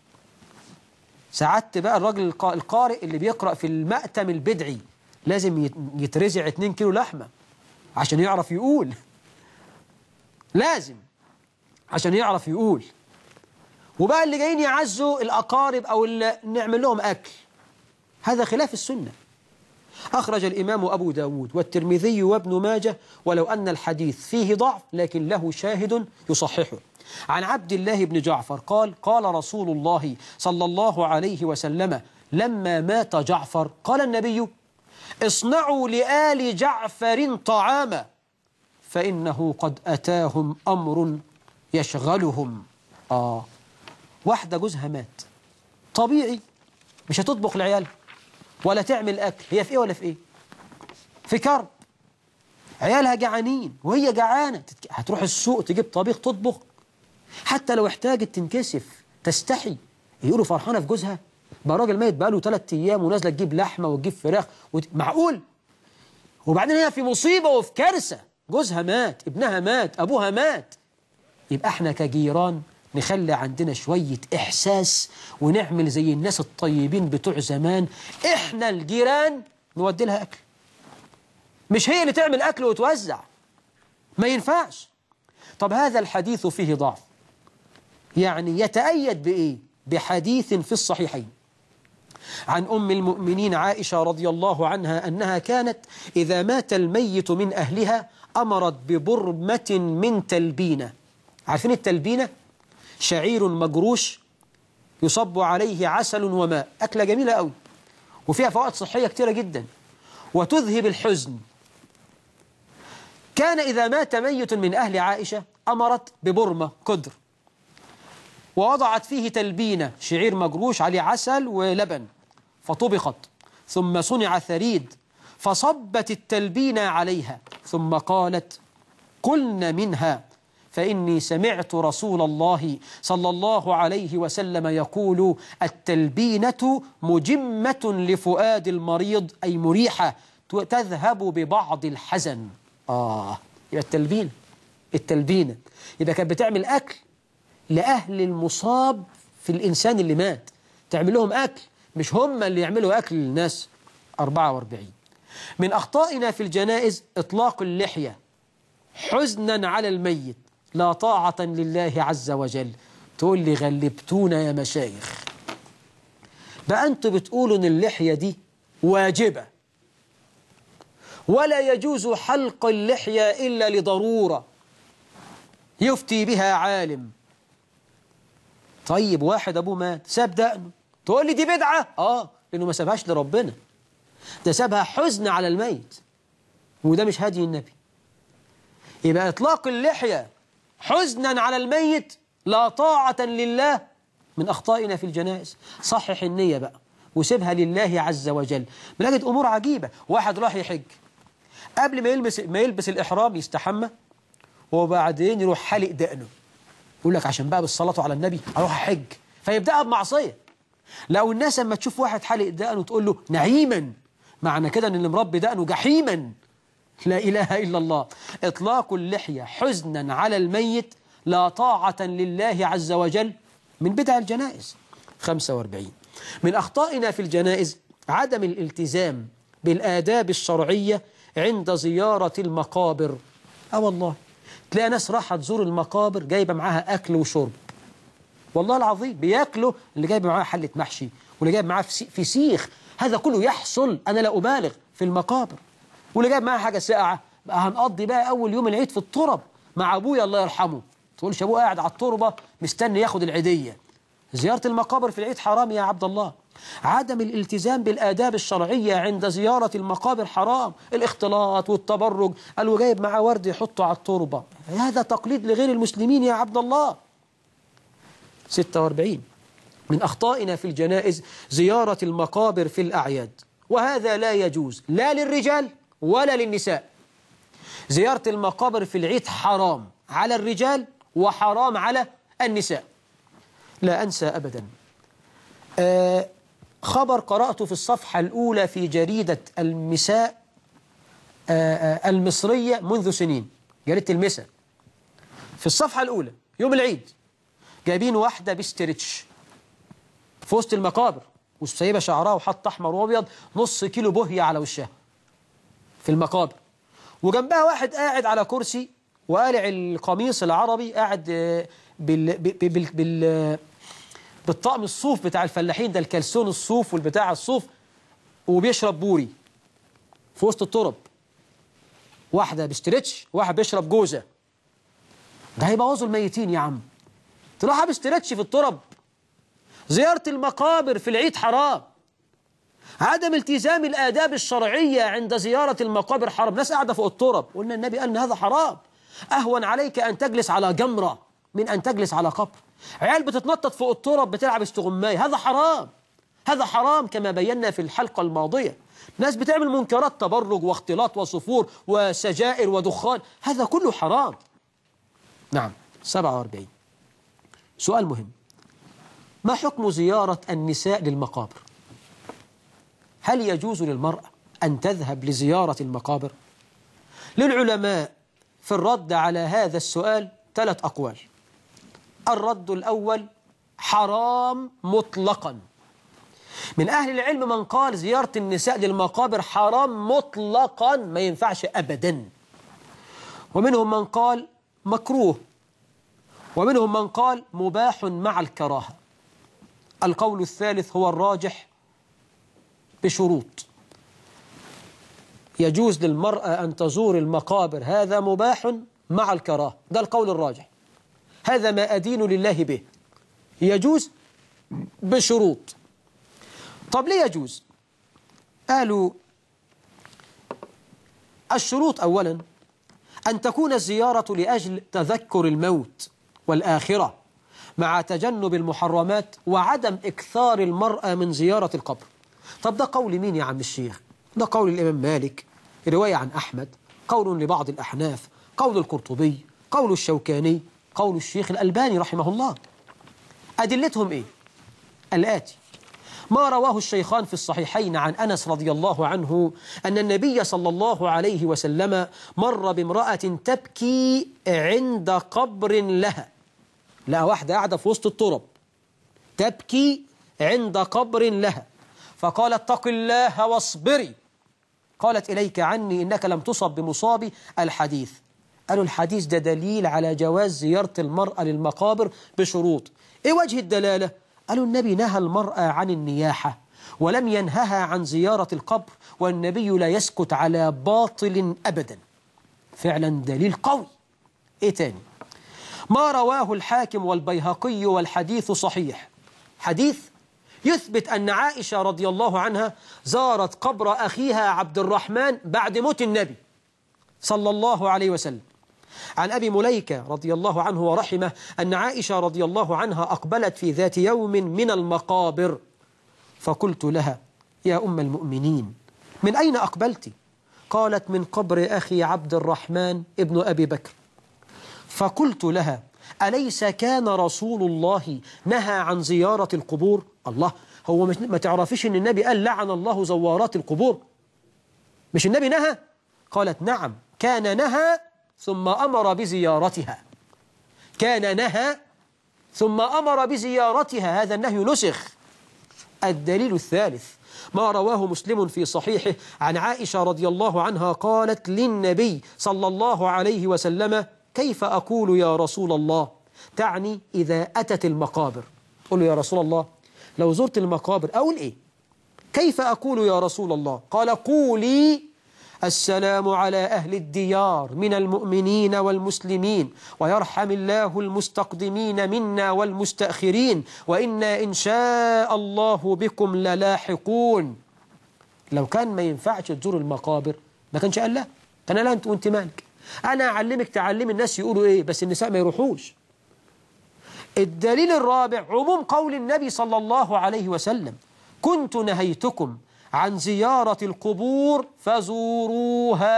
ساعدت بقى الراجل القارئ اللي بيقرأ في المأتم البدعي لازم يترزع 2 كيلو لحمة عشان يعرف يقول، لازم عشان يعرف يقول. وبقى اللي جايين يعزوا الأقارب أو اللي نعمل لهم أكل، هذا خلاف السنة. أخرج الإمام أبو داود والترمذي وابن ماجه، ولو أن الحديث فيه ضعف لكن له شاهد يصححه، عن عبد الله بن جعفر قال قال رسول الله صلى الله عليه وسلم لما مات جعفر قال النبي اصنعوا لآل جعفر طعاما فإنه قد أتاهم أمر يشغلهم. واحدة جوزها مات، طبيعي مش هتطبخ العيال ولا تعمل أكل، هي في إيه ولا في إيه؟ في كرب، عيالها جعانين وهي جعانة، هتروح السوق تجيب طبيخ تطبخ؟ حتى لو احتاجت تنكسف تستحي. يقولوا فرحانة في جوزها؟ بقى راجل ميت بقاله 3 أيام ونازلة تجيب لحمة وتجيب فراخ معقول؟ وبعدين هي في مصيبة وفي كارثة، جوزها مات، ابنها مات، أبوها مات. يبقى احنا كجيران نخلي عندنا شوية إحساس ونعمل زي الناس الطيبين بتوع زمان. إحنا الجيران نودي لها أكل، مش هي اللي تعمل أكل وتوزع، ما ينفعش. طب هذا الحديث فيه ضعف، يعني يتأيد بإيه؟ بحديث في الصحيحين عن أم المؤمنين عائشة رضي الله عنها أنها كانت إذا مات الميت من أهلها أمرت ببرمة من تلبينة. عارفين التلبينة؟ شعير مجروش يصب عليه عسل وماء، أكلة جميلة قوي وفيها فوائد صحية كتيرة جدا وتذهب الحزن. كان إذا مات ميت من أهل عائشة أمرت ببرمة قدر ووضعت فيه تلبينة شعير مجروش عليه عسل ولبن فطبخت، ثم صنع ثريد فصبت التلبينة عليها ثم قالت كلن منها فإني سمعت رسول الله صلى الله عليه وسلم يقول التلبينة مجمة لفؤاد المريض، أي مريحة تذهب ببعض الحزن. يبقى التلبينة يبقى كانت بتعمل أكل لأهل المصاب في الإنسان اللي مات، تعمل لهم أكل، مش هم اللي يعملوا أكل للناس. 44 من أخطائنا في الجنائز إطلاق اللحية حزنا على الميت، لا طاعة لله عز وجل. تقول لي غلبتونا يا مشايخ، بقى أنتوا بتقولوا إن اللحية دي واجبة ولا يجوز حلق اللحية إلا لضرورة يفتي بها عالم. طيب واحد أبوه مات ساب دقنه، تقول لي دي بدعة؟ لأنه ما سابهاش لربنا، ده سابها حزن على الميت، وده مش هدي النبي. يبقى إطلاق اللحية حزنا على الميت لا طاعة لله، من أخطائنا في الجنائز. صحح النية بقى وسيبها لله عز وجل. بنجد أمور عجيبة. واحد راح يحج، قبل ما يلبس الإحرام يستحمى، وبعدين يروح حلق دقنه، يقول لك عشان بقى بالصلاة على النبي أروح أحج، فيبدأها بمعصية. لو الناس لما تشوف واحد حلق دقنه تقول له نعيما، معنى كده أن اللي مربي دقنه جحيما. لا إله إلا الله. إطلاق اللحية حزنا على الميت لا طاعة لله عز وجل، من بدع الجنائز. 45 من أخطائنا في الجنائز عدم الالتزام بالآداب الشرعية عند زيارة المقابر. والله تلاقي ناس راحة تزور المقابر جايبة معاها أكل وشرب، والله العظيم بياكلوا، اللي جايب معاه حلة محشي واللي جايب معاه فسيخ، هذا كله يحصل، أنا لا أبالغ، في المقابر. واللي جايب معاه حاجة ساقعة، بقى هنقضي بقى أول يوم العيد في الترب مع أبويا الله يرحمه، تقولش أبوه قاعد على التربة مستني ياخد العيدية. زيارة المقابر في العيد حرام يا عبد الله. عدم الالتزام بالآداب الشرعية عند زيارة المقابر حرام. الاختلاط والتبرج، قالوا جايب معاه ورد يحطه على التربة، هذا تقليد لغير المسلمين يا عبد الله. 46 من أخطائنا في الجنائز زيارة المقابر في الأعياد، وهذا لا يجوز لا للرجال ولا للنساء. زيارة المقابر في العيد حرام على الرجال وحرام على النساء. لا أنسى أبدا خبر قرأته في الصفحة الأولى في جريدة المساء المصرية منذ سنين، جريدة المساء، في الصفحة الأولى يوم العيد جايبين واحدة بستريتش في وسط المقابر وسايبة شعرها وحط أحمر وأبيض، نص كيلو بهية على وشها في المقابر، وجنبها واحد قاعد على كرسي وقالع القميص العربي، قاعد بالطقم الصوف بتاع الفلاحين ده، الكلسون الصوف والبتاع الصوف، وبيشرب بوري في وسط الترب. واحدة بستريتش، واحد بيشرب جوزة. ده هيبوظوا الميتين يا عم، تروح بستريتش في الترب. زيارة المقابر في العيد حرام. عدم التزام الآداب الشرعية عند زيارة المقابر حرام. ناس قاعدة فوق الترب، قلنا النبي قال إن هذا حرام. أهون عليك أن تجلس على جمرة من أن تجلس على قبر. عيال بتتنطط فوق الترب بتلعب استغماية، هذا حرام، هذا حرام كما بينا في الحلقة الماضية. ناس بتعمل منكرات، تبرج واختلاط وصفور وسجائر ودخان، هذا كله حرام. نعم. 47 سؤال مهم، ما حكم زيارة النساء للمقابر؟ هل يجوز للمرأة أن تذهب لزيارة المقابر؟ للعلماء في الرد على هذا السؤال 3 أقوال. الرد الأول حرام مطلقا. من أهل العلم من قال زيارة النساء للمقابر حرام مطلقا، ما ينفعش أبدا. ومنهم من قال مكروه، ومنهم من قال مباح مع الكراهة. القول الثالث هو الراجح بشروط. يجوز للمرأة أن تزور المقابر، هذا مباح مع الكراهة، ده القول الراجح، هذا ما أدين لله به. يجوز بشروط. طب ليه يجوز؟ قالوا الشروط أولا أن تكون الزيارة لأجل تذكر الموت والآخرة مع تجنب المحرمات وعدم إكثار المرأة من زيارة القبر. طب ده قول مين يا عم الشيخ؟ ده قول الإمام مالك، رواية عن أحمد، قول لبعض الأحناف، قول القرطبي، قول الشوكاني، قول الشيخ الألباني رحمه الله. أدلتهم إيه؟ الآتي: ما رواه الشيخان في الصحيحين عن أنس رضي الله عنه أن النبي صلى الله عليه وسلم مر بامرأة تبكي عند قبر لها. لا، واحدة قاعدة في وسط الترب تبكي عند قبر لها، فقال اتق الله واصبري. قالت إليك عني إنك لم تصب بمصاب الحديث. قالوا الحديث ده دليل على جواز زيارة المرأة للمقابر بشروط. إيه وجه الدلالة؟ قالوا النبي نهى المرأة عن النياحة ولم ينهها عن زيارة القبر، والنبي لا يسكت على باطل أبدا. فعلا دليل قوي. إيه تاني؟ ما رواه الحاكم والبيهقي والحديث صحيح، حديث يثبت أن عائشة رضي الله عنها زارت قبر أخيها عبد الرحمن بعد موت النبي صلى الله عليه وسلم. عن أبي مليكة رضي الله عنه ورحمه أن عائشة رضي الله عنها أقبلت في ذات يوم من المقابر، فقلت لها: يا أم المؤمنين، من أين أقبلت؟ قالت: من قبر أخي عبد الرحمن ابن أبي بكر. فقلت لها: أليس كان رسول الله نهى عن زيارة القبور؟ الله، هو ما تعرفيش أن النبي قال لعن الله زوارات القبور؟ مش النبي نهى؟ قالت: نعم، كان نهى ثم أمر بزيارتها. كان نهى ثم أمر بزيارتها، هذا النهي نسخ. الدليل الثالث ما رواه مسلم في صحيحه عن عائشة رضي الله عنها قالت للنبي صلى الله عليه وسلم: كيف أقول يا رسول الله؟ تعني إذا أتت المقابر. قل له: يا رسول الله، لو زرت المقابر أقول إيه؟ كيف أقول يا رسول الله؟ قال: قولي: السلام على أهل الديار من المؤمنين والمسلمين، ويرحم الله المستقدمين منا والمستأخرين، وإنا إن شاء الله بكم للاحقون. لو كان ما ينفعش تزور المقابر ما كانش قال لا، كان لا، أنت وأنت مالك، أنا أعلمك تعلم الناس يقولوا إيه، بس النساء ما يروحوش. الدليل الرابع عموم قول النبي صلى الله عليه وسلم: كنت نهيتكم عن زيارة القبور فزوروها.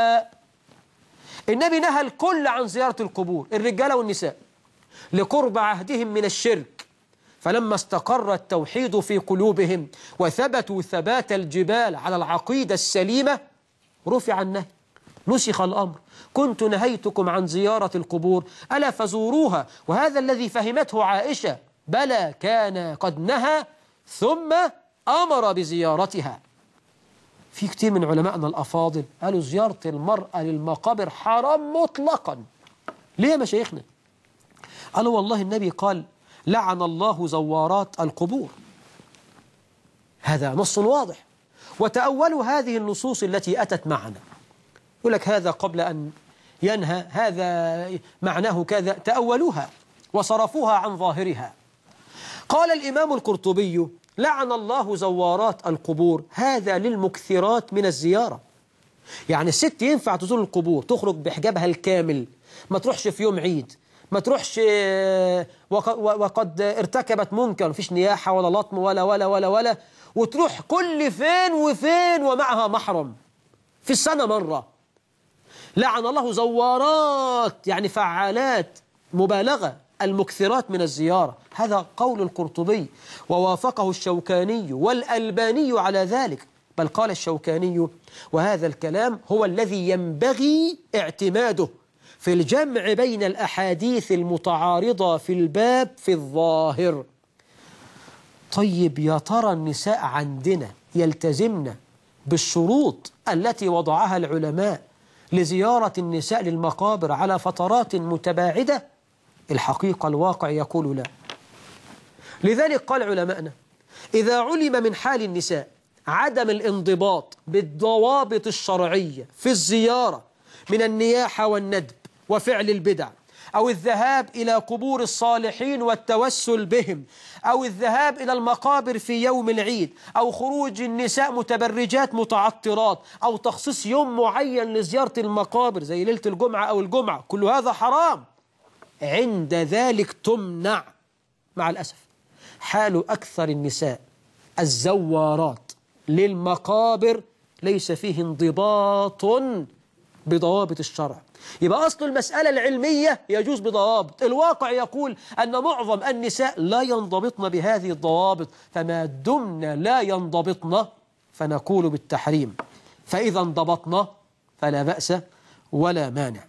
النبي نهى الكل عن زيارة القبور، الرجال والنساء، لقرب عهدهم من الشرك. فلما استقر التوحيد في قلوبهم وثبتوا ثبات الجبال على العقيدة السليمة رفع النهي، نسخ الأمر. كنت نهيتكم عن زيارة القبور ألا فزوروها. وهذا الذي فهمته عائشة، بلى كان قد نهى ثم أمر بزيارتها. في كتير من علماءنا الأفاضل قالوا زيارة المرأة للمقابر حرام مطلقا. ليه يا مشايخنا؟ قالوا والله النبي قال: لعن الله زوارات القبور. هذا نص واضح. وتأولوا هذه النصوص التي أتت معنا، يقول لك هذا قبل أن ينهى، هذا معناه كذا، تأولوها وصرفوها عن ظاهرها. قال الإمام القرطبي: لعن الله زوارات القبور، هذا للمكثرات من الزيارة. يعني الست ينفع تزور القبور، تخرج بحجابها الكامل، ما تروحش في يوم عيد، ما تروحش وقد ارتكبت منكر، مفيش نياحة ولا لطم ولا ولا ولا ولا، وتروح كل فين وفين ومعها محرم في السنة مرة. لعن الله زوارات يعني فعالات مبالغة، المكثرات من الزيارة. هذا قول القرطبي، ووافقه الشوكاني والألباني على ذلك. بل قال الشوكاني: وهذا الكلام هو الذي ينبغي اعتماده في الجمع بين الأحاديث المتعارضة في الباب في الظاهر. طيب يا ترى النساء عندنا يلتزمن بالشروط التي وضعها العلماء لزيارة النساء للمقابر على فترات متباعدة؟ الحقيقة الواقع يقول لا. لذلك قال علماءنا: إذا علم من حال النساء عدم الانضباط بالضوابط الشرعية في الزيارة من النياحة والندب وفعل البدع، أو الذهاب إلى قبور الصالحين والتوسل بهم، أو الذهاب إلى المقابر في يوم العيد، أو خروج النساء متبرجات متعطرات، أو تخصيص يوم معين لزيارة المقابر زي ليلة الجمعة أو الجمعة، كل هذا حرام. عند ذلك تمنع. مع الأسف حال أكثر النساء الزوارات للمقابر ليس فيه انضباط بضوابط الشرع. يبقى أصل المسألة العلمية يجوز بضوابط، الواقع يقول أن معظم النساء لا ينضبطن بهذه الضوابط، فما دمنا لا ينضبطن فنقول بالتحريم، فإذا انضبطنا فلا بأس ولا مانع.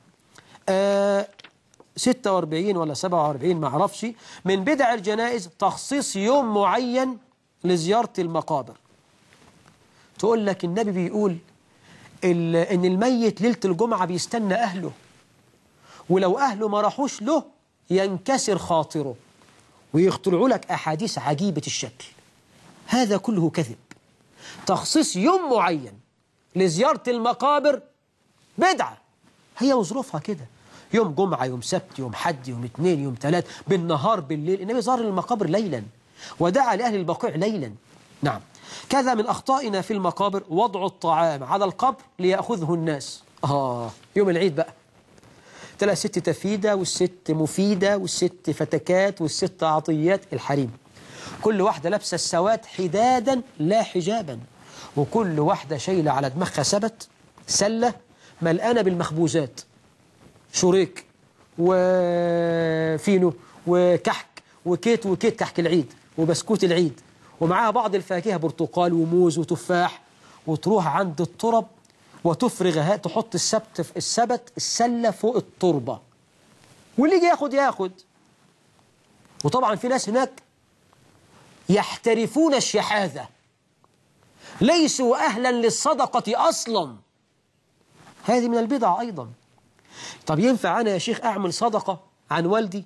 46 ولا 47 ما اعرفش، من بدع الجنائز تخصيص يوم معين لزيارة المقابر. تقول لك النبي بيقول إن الميت ليلة الجمعة بيستنى أهله، ولو أهله ما راحوش له ينكسر خاطره، ويخترعوا لك أحاديث عجيبة الشكل. هذا كله كذب. تخصيص يوم معين لزيارة المقابر بدعة، هي وظروفها كده، يوم جمعة، يوم سبت، يوم حد، يوم اثنين، يوم ثلاث، بالنهار، بالليل. النبي زار المقابر ليلا، ودعا لأهل البقيع ليلا. نعم. كذا من أخطائنا في المقابر وضع الطعام على القبر ليأخذه الناس. يوم العيد بقى تلاقي الست تفيدة والست مفيدة والست فتكات والست عطيات، الحريم كل واحدة لابسة السواد حدادا لا حجابا، وكل واحدة شايلة على دماغها سبت سلة ملقانة بالمخبوزات، شوريك وفينو وكحك وكيت كحك العيد وبسكوت العيد، ومعاها بعض الفاكهة برتقال وموز وتفاح، وتروح عند الترب وتفرغها، تحط السبت السلة فوق التربة، واللي يجي ياخد. وطبعا في ناس هناك يحترفون الشحاذة، ليسوا أهلا للصدقة أصلا، هذه من البدع أيضا. طب ينفع أنا يا شيخ أعمل صدقة عن والدي؟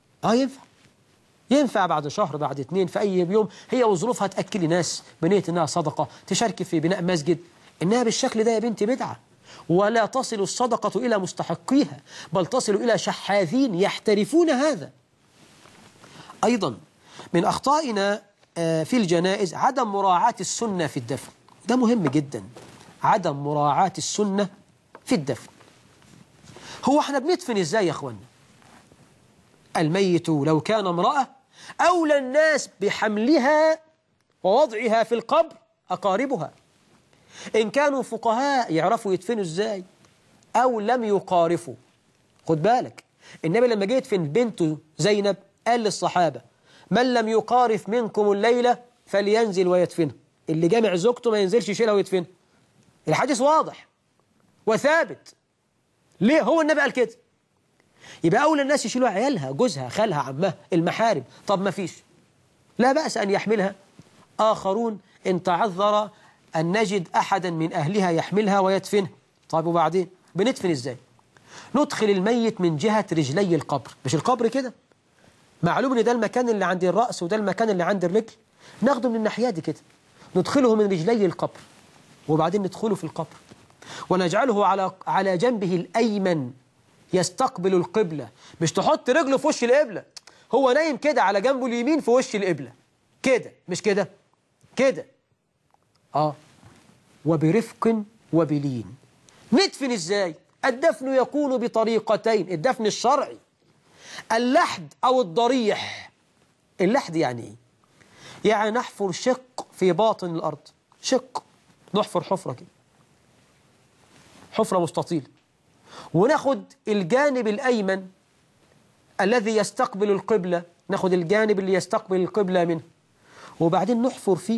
ينفع بعد شهر بعد 2 في أي يوم، هي وظروفها تأكلي ناس بنية إنها صدقة، تشاركي في بناء مسجد، إنها بالشكل ده يا بنتي بدعة، ولا تصل الصدقة إلى مستحقيها، بل تصل إلى شحاذين يحترفون هذا. أيضا من أخطائنا في الجنائز عدم مراعاة السنة في الدفن، ده مهم جدا، عدم مراعاة السنة في الدفن. هو احنا بندفن ازاي يا اخوانا؟ الميت لو كان امرأة أولى الناس بحملها ووضعها في القبر أقاربها، إن كانوا فقهاء يعرفوا يدفنوا ازاي أو لم يقارفوا. خد بالك النبي لما جه يدفن بنته زينب قال للصحابة: من لم يقارف منكم الليلة فلينزل ويدفنها، اللي جامع زوجته ما ينزلش يشيلها ويدفنها. الحديث واضح وثابت. ليه؟ هو النبي قال كده. يبقى أولى الناس يشيلوا عيالها، جوزها، خالها، عمها، المحارم. طب ما فيش، لا بأس أن يحملها آخرون إن تعذر أن نجد أحدا من أهلها يحملها ويدفنها. طيب وبعدين بندفن إزاي؟ ندخل الميت من جهة رجلي القبر، مش القبر كده معلوم إن ده المكان اللي عند الرأس وده المكان اللي عند الرجل، ناخده من الناحية دي كده، ندخله من رجلي القبر، وبعدين ندخله في القبر ونجعله على جنبه الأيمن يستقبل القبلة. مش تحط رجله في وش القبلة، هو نايم كده على جنبه اليمين في وش القبلة كده، مش كده كده. وبرفق وبلين. ندفن ازاي؟ الدفن يكون بطريقتين: الدفن الشرعي، اللحد أو الضريح. اللحد يعني ايه؟ يعني نحفر شق في باطن الأرض، شق، نحفر حفرة كده، حفرة مستطيلة، وناخد الجانب الأيمن الذي يستقبل القبلة، ناخد الجانب اللي يستقبل القبلة منه، وبعدين نحفر فيه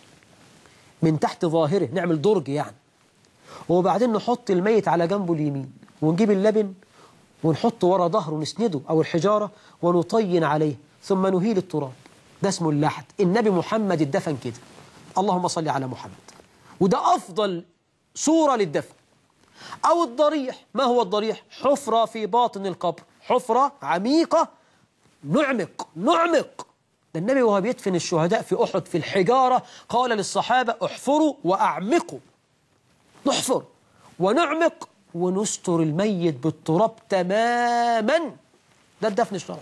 من تحت ظاهره، نعمل درج يعني، وبعدين نحط الميت على جنبه اليمين، ونجيب اللبن ونحطه ورا ظهره نسنده أو الحجارة ونطين عليه، ثم نهيل التراب. ده اسمه اللحد. النبي محمد الدفن كده، اللهم صل على محمد، وده أفضل صورة للدفن. أو الضريح. ما هو الضريح؟ حفرة في باطن القبر، حفرة عميقة، نعمق. ده النبي وهو بيدفن الشهداء في أحد في الحجارة قال للصحابة: احفروا وأعمقوا. نحفر ونعمق ونستر الميت بالتراب تماما. ده الدفن الشرعي.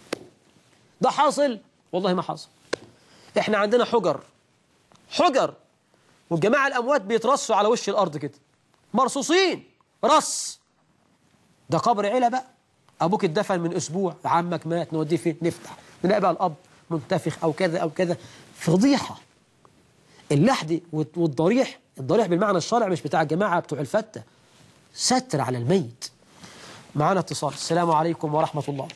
ده حاصل؟ والله ما حاصل. احنا عندنا حجر والجماعة الأموات بيترصوا على وش الأرض كده، مرصوصين رص. ده قبر عيلة بقى، أبوك اتدفن من أسبوع، عمك مات، نوديه فين؟ نفتح نلاقي بقى الأب منتفخ أو كذا أو كذا، فضيحة. اللحد والضريح، الضريح بالمعنى الشرعي مش بتاع الجماعة بتوع الفتة، ستر على الميت. معانا اتصال. السلام عليكم ورحمة الله.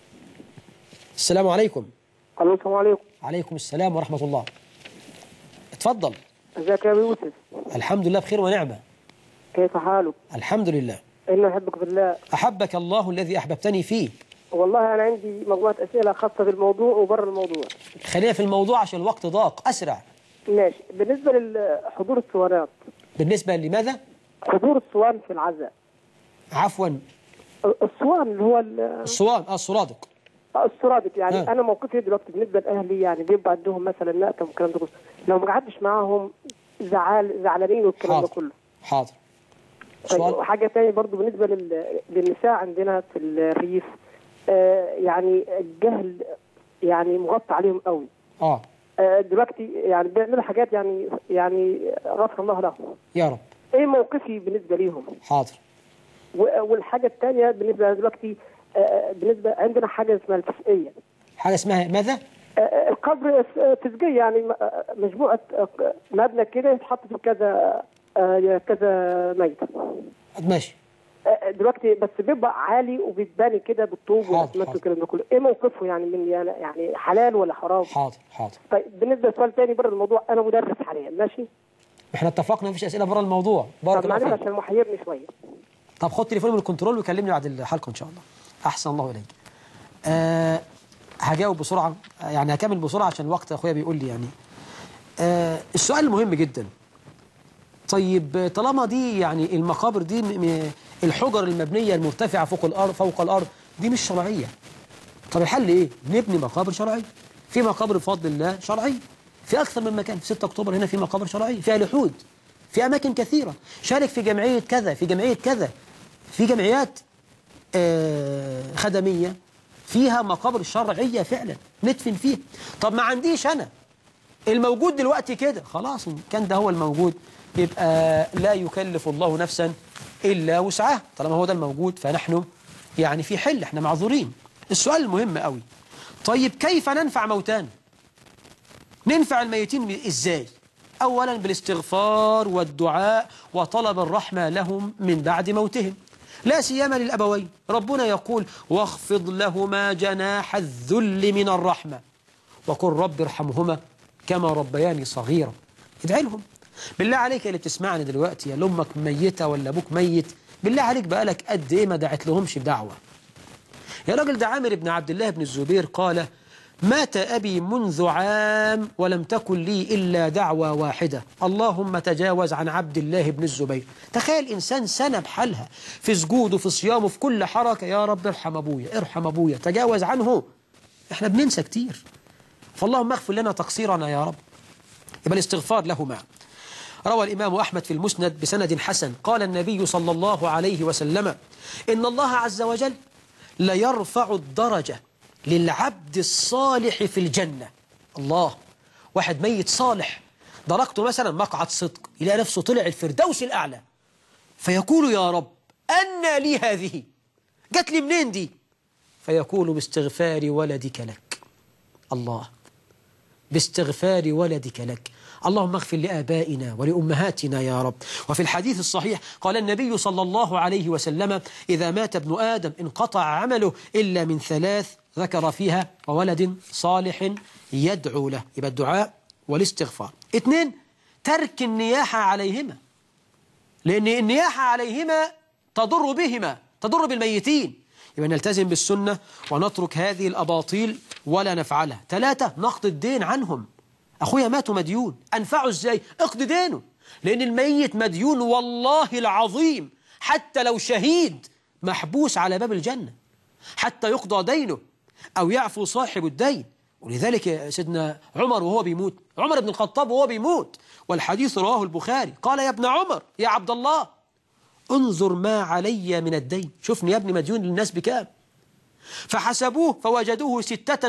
السلام عليكم. السلام عليكم. عليكم السلام ورحمة الله. اتفضل. ازيك يا ابو يوسف؟ الحمد لله بخير ونعمة. كيف حالك؟ الحمد لله. إني أحبك بالله. أحبك الله الذي أحببتني فيه. والله أنا عندي مجموعة أسئلة خاصة بالموضوع وبر الموضوع. خلينا في الموضوع عشان الوقت ضاق، أسرع. ماشي. بالنسبة لحضور الصوانات. بالنسبة لماذا؟ حضور الصوان في العزاء. عفوا. الصوان اللي هو الصوان، السرادق. السرادق يعني أنا موقفي دلوقتي بالنسبة لأهلي، يعني بيبقى عندهم مثلا مأتم والكلام ده كله، لو ما قعدتش معاهم زعلانين والكلام ده كله. حاضر. وحاجة تانية برضو بالنسبة للنساء عندنا في الريف، يعني الجهل يعني مغطى عليهم قوي. دلوقتي يعني بيعملوا حاجات يعني غفر الله لهم يا رب. ايه موقفي بالنسبه ليهم؟ حاضر. والحاجه الثانيه بالنسبه دلوقتي بالنسبه عندنا حاجه اسمها الفسقيه. حاجه اسمها ماذا؟ القبر فسقيه، يعني مجموعه مبنى كده يتحط في كذا ميت. ماشي. دلوقتي بس بيبقى عالي وبيتبني كده بالطوب والاسمنت والكلام ده كله، ايه موقفه يعني من يعني حلال ولا حرام؟ حاضر. طيب بالنسبه لسؤال ثاني بره الموضوع، انا مدرس حاليا ماشي؟ احنا اتفقنا مفيش اسئله بره الموضوع. طب معلش عشان محيرني شويه. طب خد تليفوني من الكنترول وكلمني بعد الحلقه ان شاء الله. احسن الله اليك. هجاوب بسرعه، يعني هكمل بسرعه عشان الوقت اخويا بيقول لي يعني. السؤال مهم جدا. طيب طالما دي يعني المقابر دي الحجر المبنيه المرتفعه فوق الارض دي مش شرعيه. طب الحل ايه؟ نبني مقابر شرعيه. في مقابر بفضل الله شرعيه في اكثر من مكان. في 6 اكتوبر هنا في مقابر شرعيه، فيها لحود، في اماكن كثيره. شارك في جمعيه كذا، في جمعيه كذا، في جمعيات خدميه فيها مقابر شرعيه فعلا ندفن فيها. طب ما عنديش انا الموجود دلوقتي كده، خلاص كان ده هو الموجود، يبقى لا يكلف الله نفسا إلا وسعها. طالما هو ده الموجود فنحن يعني في حل، احنا معذورين. السؤال المهم قوي، طيب كيف ننفع موتانا؟ ننفع الميتين ازاي؟ أولا بالاستغفار والدعاء وطلب الرحمة لهم من بعد موتهم، لا سيما للأبوين. ربنا يقول واخفض لهما جناح الذل من الرحمة وقل رب ارحمهما كما ربياني صغيرا. ادعي لهم. بالله عليك اللي بتسمعني دلوقتي، يا امك ميتة ولا ابوك ميت، بالله عليك بقالك قد ايه ما دعت لهمش بدعوة؟ يا راجل ده عامر بن عبد الله بن الزبير قال مات أبي منذ عام ولم تكن لي إلا دعوة واحدة، اللهم تجاوز عن عبد الله بن الزبير. تخيل إنسان سنة بحالها في سجوده في صيامه في كل حركة، يا رب ارحم أبويا ارحم أبويا تجاوز عنه. احنا بننسى كتير، فاللهم اغفر لنا تقصيرنا يا رب. يبقى الاستغفار لهما. روى الإمام أحمد في المسند بسند حسن قال النبي صلى الله عليه وسلم إن الله عز وجل ليرفع الدرجة للعبد الصالح في الجنة. الله، واحد ميت صالح درجته مثلا مقعد صدق، يلاقي نفسه طلع الفردوس الأعلى، فيقول يا رب أن لي هذه، جات لي منين دي؟ فيقول باستغفار ولدك لك. الله، باستغفار ولدك لك. اللهم اغفر لآبائنا ولأمهاتنا يا رب. وفي الحديث الصحيح قال النبي صلى الله عليه وسلم إذا مات ابن آدم انقطع عمله إلا من 3 ذكر فيها وولد صالح يدعو له. يبقى الدعاء والاستغفار. 2 ترك النياحة عليهما، لأن النياحة عليهما تضر بهما، تضر بالميتين. يبقى نلتزم بالسنة ونترك هذه الأباطيل ولا نفعلها. 3 نقضي الدين عنهم. أخويا ماتوا مديون، أنفعه إزاي؟ اقضي دينه، لأن الميت مديون والله العظيم، حتى لو شهيد محبوس على باب الجنة حتى يقضى دينه أو يعفو صاحب الدين. ولذلك سيدنا عمر وهو بيموت، عمر بن الخطاب وهو بيموت، والحديث رواه البخاري، قال يا ابن عمر يا عبد الله انظر ما علي من الدين، شوفني يا ابني مديون للناس بكام؟ فحسبوه فوجدوه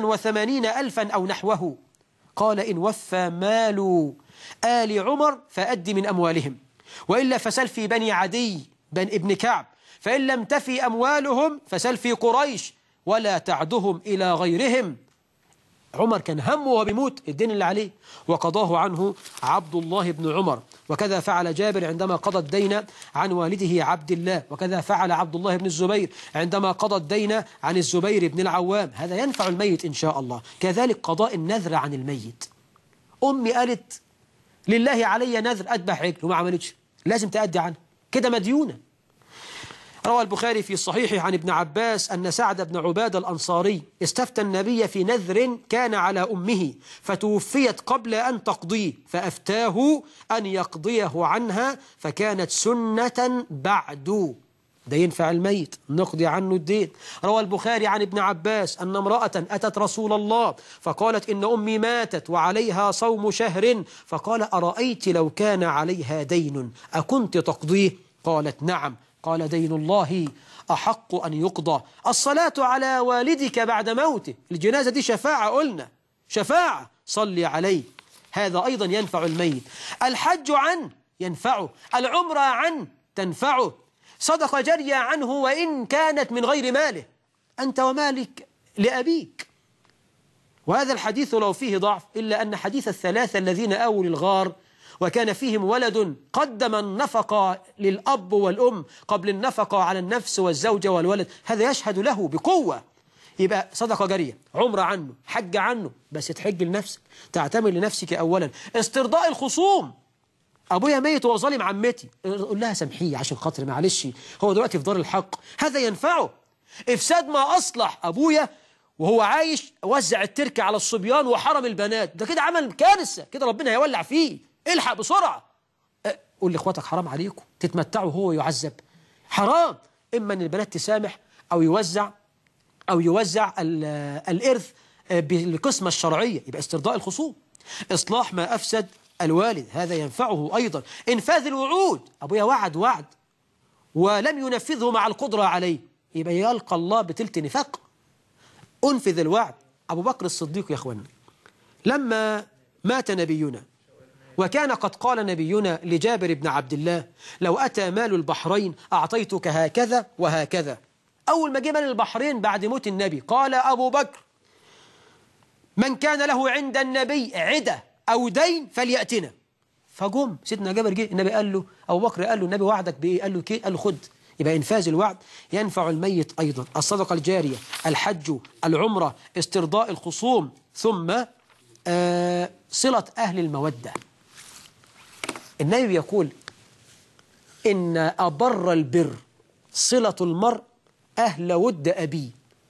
86,000 أو نحوه. قال إن وفى مال آل عمر فأد من أموالهم، وإلا فسل في بني عدي بن ابن كعب، فإن لم تفي أموالهم فسل في قريش ولا تعدهم إلى غيرهم. عمر كان همه وهو بيموت الدين اللي عليه، وقضاه عنه عبد الله بن عمر. وكذا فعل جابر عندما قضى الدين عن والده عبد الله، وكذا فعل عبد الله بن الزبير عندما قضى الدين عن الزبير بن العوام. هذا ينفع الميت إن شاء الله. كذلك قضاء النذر عن الميت. أمي قالت لله علي نذر أذبح عجل وما عملتش، لازم تأدي عنه، كده مديونة. روى البخاري في الصحيح عن ابن عباس أن سعد بن عبادة الأنصاري استفتى النبي في نذر كان على أمه فتوفيت قبل أن تقضيه، فأفتاه أن يقضيه عنها، فكانت سنة بعد. ده ينفع الميت نقضي عنه الدين. روى البخاري عن ابن عباس أن امرأة أتت رسول الله فقالت إن أمي ماتت وعليها صوم شهر، فقال أرأيت لو كان عليها دين أكنت تقضيه؟ قالت نعم. قال دين الله أحق أن يقضى. الصلاة على والدك بعد موته، الجنازة دي شفاعة، قلنا شفاعة، صلي عليه. هذا أيضا ينفع الميت. الحج عنه ينفعه، العمرة عنه تنفعه، صدقة جارية عنه وإن كانت من غير ماله، أنت ومالك لأبيك. وهذا الحديث لو فيه ضعف إلا أن حديث الثلاثة الذين آووا للغار وكان فيهم ولد قدم النفقة للأب والأم قبل النفقة على النفس والزوجة والولد، هذا يشهد له بقوة. يبقى صدقة جارية، عمرة عنه، حج عنه، بس تحج لنفسك، تعتمر لنفسك أولا. استرضاء الخصوم، أبويا ميت وهو ظالم عمتي، قول لها سامحيه عشان خاطر معلش هو دلوقتي في دار الحق، هذا ينفعه. إفساد ما أصلح أبويا وهو عايش، وزع التركة على الصبيان وحرم البنات، ده كده عمل كارثة، كده ربنا هيولع فيه، الحق بسرعة. قول لإخواتك حرام عليكم تتمتعوا وهو يعذب، حرام. إما أن البنات تسامح أو يوزع الإرث بالقسمة الشرعية، يبقى استرضاء الخصوم. إصلاح ما أفسد الوالد، هذا ينفعه أيضا. إنفاذ الوعود، أبويا وعد ولم ينفذه مع القدرة عليه، يبقى يلقى الله بتلت نفاق. أنفذ الوعد. أبو بكر الصديق يا أخوانا لما مات نبينا، وكان قد قال نبينا لجابر بن عبد الله: لو أتى مال البحرين أعطيتك هكذا وهكذا. أول ما جه مال البحرين بعد موت النبي قال أبو بكر: من كان له عند النبي عدة أو دين فليأتنا. فقم سيدنا جابر جه، النبي قال له، أبو بكر قال له: النبي وعدك بإيه؟ قال له كي؟ قال له خد. يبقى إنفاذ الوعد ينفع الميت أيضا. الصدقة الجارية، الحج، العمرة، استرضاء الخصوم، ثم صلة أهل المودة. النبي يقول: إن أبر البر صلة المرء أهل ود أبيه.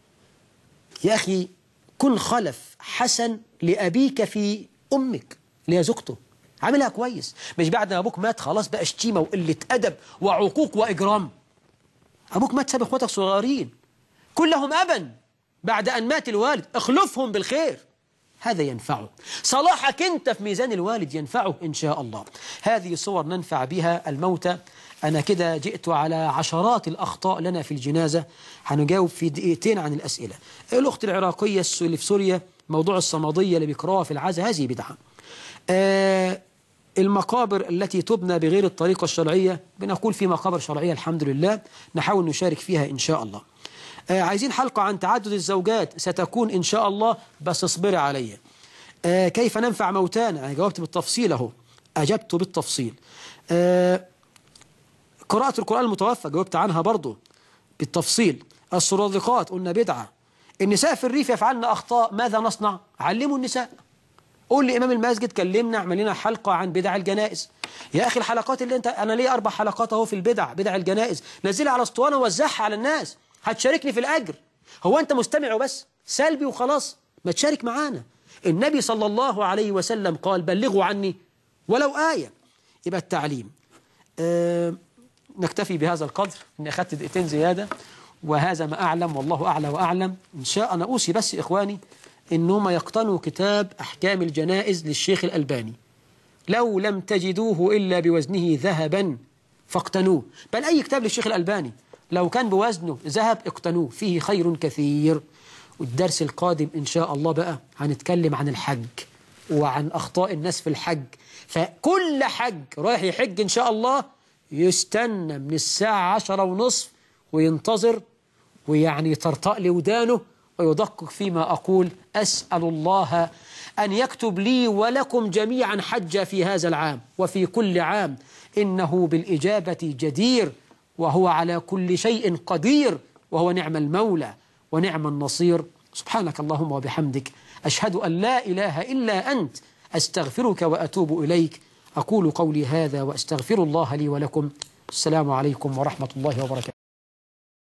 يا أخي كن خلف حسن لأبيك في أمك اللي هي زوجته، عاملها كويس، مش بعد ما أبوك مات خلاص بقى شتيمة وقلة أدب وعقوق وإجرام. أبوك مات ساب إخواتك صغيرين كلهم أبا بعد أن مات الوالد، اخلفهم بالخير، هذا ينفعه. صلاحك أنت في ميزان الوالد ينفعه إن شاء الله. هذه صور ننفع بها الموتى. أنا كده جئت على عشرات الأخطاء لنا في الجنازة، هنجاوب في دقيقتين عن الأسئلة. الأخت العراقية اللي في سوريا، موضوع الصمدية اللي بيقراها في العزاء، هذه بدعة. المقابر التي تبنى بغير الطريقة الشرعية، بنقول في مقابر شرعية الحمد لله، نحاول نشارك فيها إن شاء الله. عايزين حلقة عن تعدد الزوجات، ستكون إن شاء الله، بس اصبري عليا. كيف ننفع موتانا، أنا جاوبت بالتفصيل أهو، أجبت بالتفصيل. قراءة القرآن المتوفى جاوبت عنها برضو بالتفصيل. السرادقات قلنا بدعة. النساء في الريف يفعلن أخطاء، ماذا نصنع؟ علموا النساء. قول لي إمام المسجد كلمنا، اعمل لنا حلقة عن بدع الجنائز. يا أخي الحلقات اللي أنا ليه 4 حلقات أهو في بدع الجنائز، نزلها على اسطوانة ووزعها على الناس، هتشاركني في الأجر. هو أنت مستمع وبس سلبي وخلاص؟ ما تشارك معانا. النبي صلى الله عليه وسلم قال: بلغوا عني ولو آية. يبقى التعليم. نكتفي بهذا القدر، إني أخذت دقيقتين زيادة، وهذا ما أعلم والله أعلى وأعلم. إن شاء الله أوصي بس إخواني إنهم يقتنوا كتاب أحكام الجنائز للشيخ الألباني، لو لم تجدوه إلا بوزنه ذهبا فاقتنوه، بل أي كتاب للشيخ الألباني لو كان بوزنه ذهب اقتنوه، فيه خير كثير. والدرس القادم إن شاء الله بقى هنتكلم عن الحج وعن أخطاء الناس في الحج. فكل حج رايح يحج إن شاء الله يستنى من الساعة 10:30 وينتظر، ويعني ترطأ لودانه ويدقق فيما أقول. أسأل الله أن يكتب لي ولكم جميعا حجة في هذا العام وفي كل عام، إنه بالإجابة جدير، وهو على كل شيء قدير، وهو نعم المولى ونعم النصير. سبحانك اللهم وبحمدك، أشهد أن لا إله إلا أنت، أستغفرك وأتوب إليك. أقول قولي هذا وأستغفر الله لي ولكم. السلام عليكم ورحمة الله وبركاته.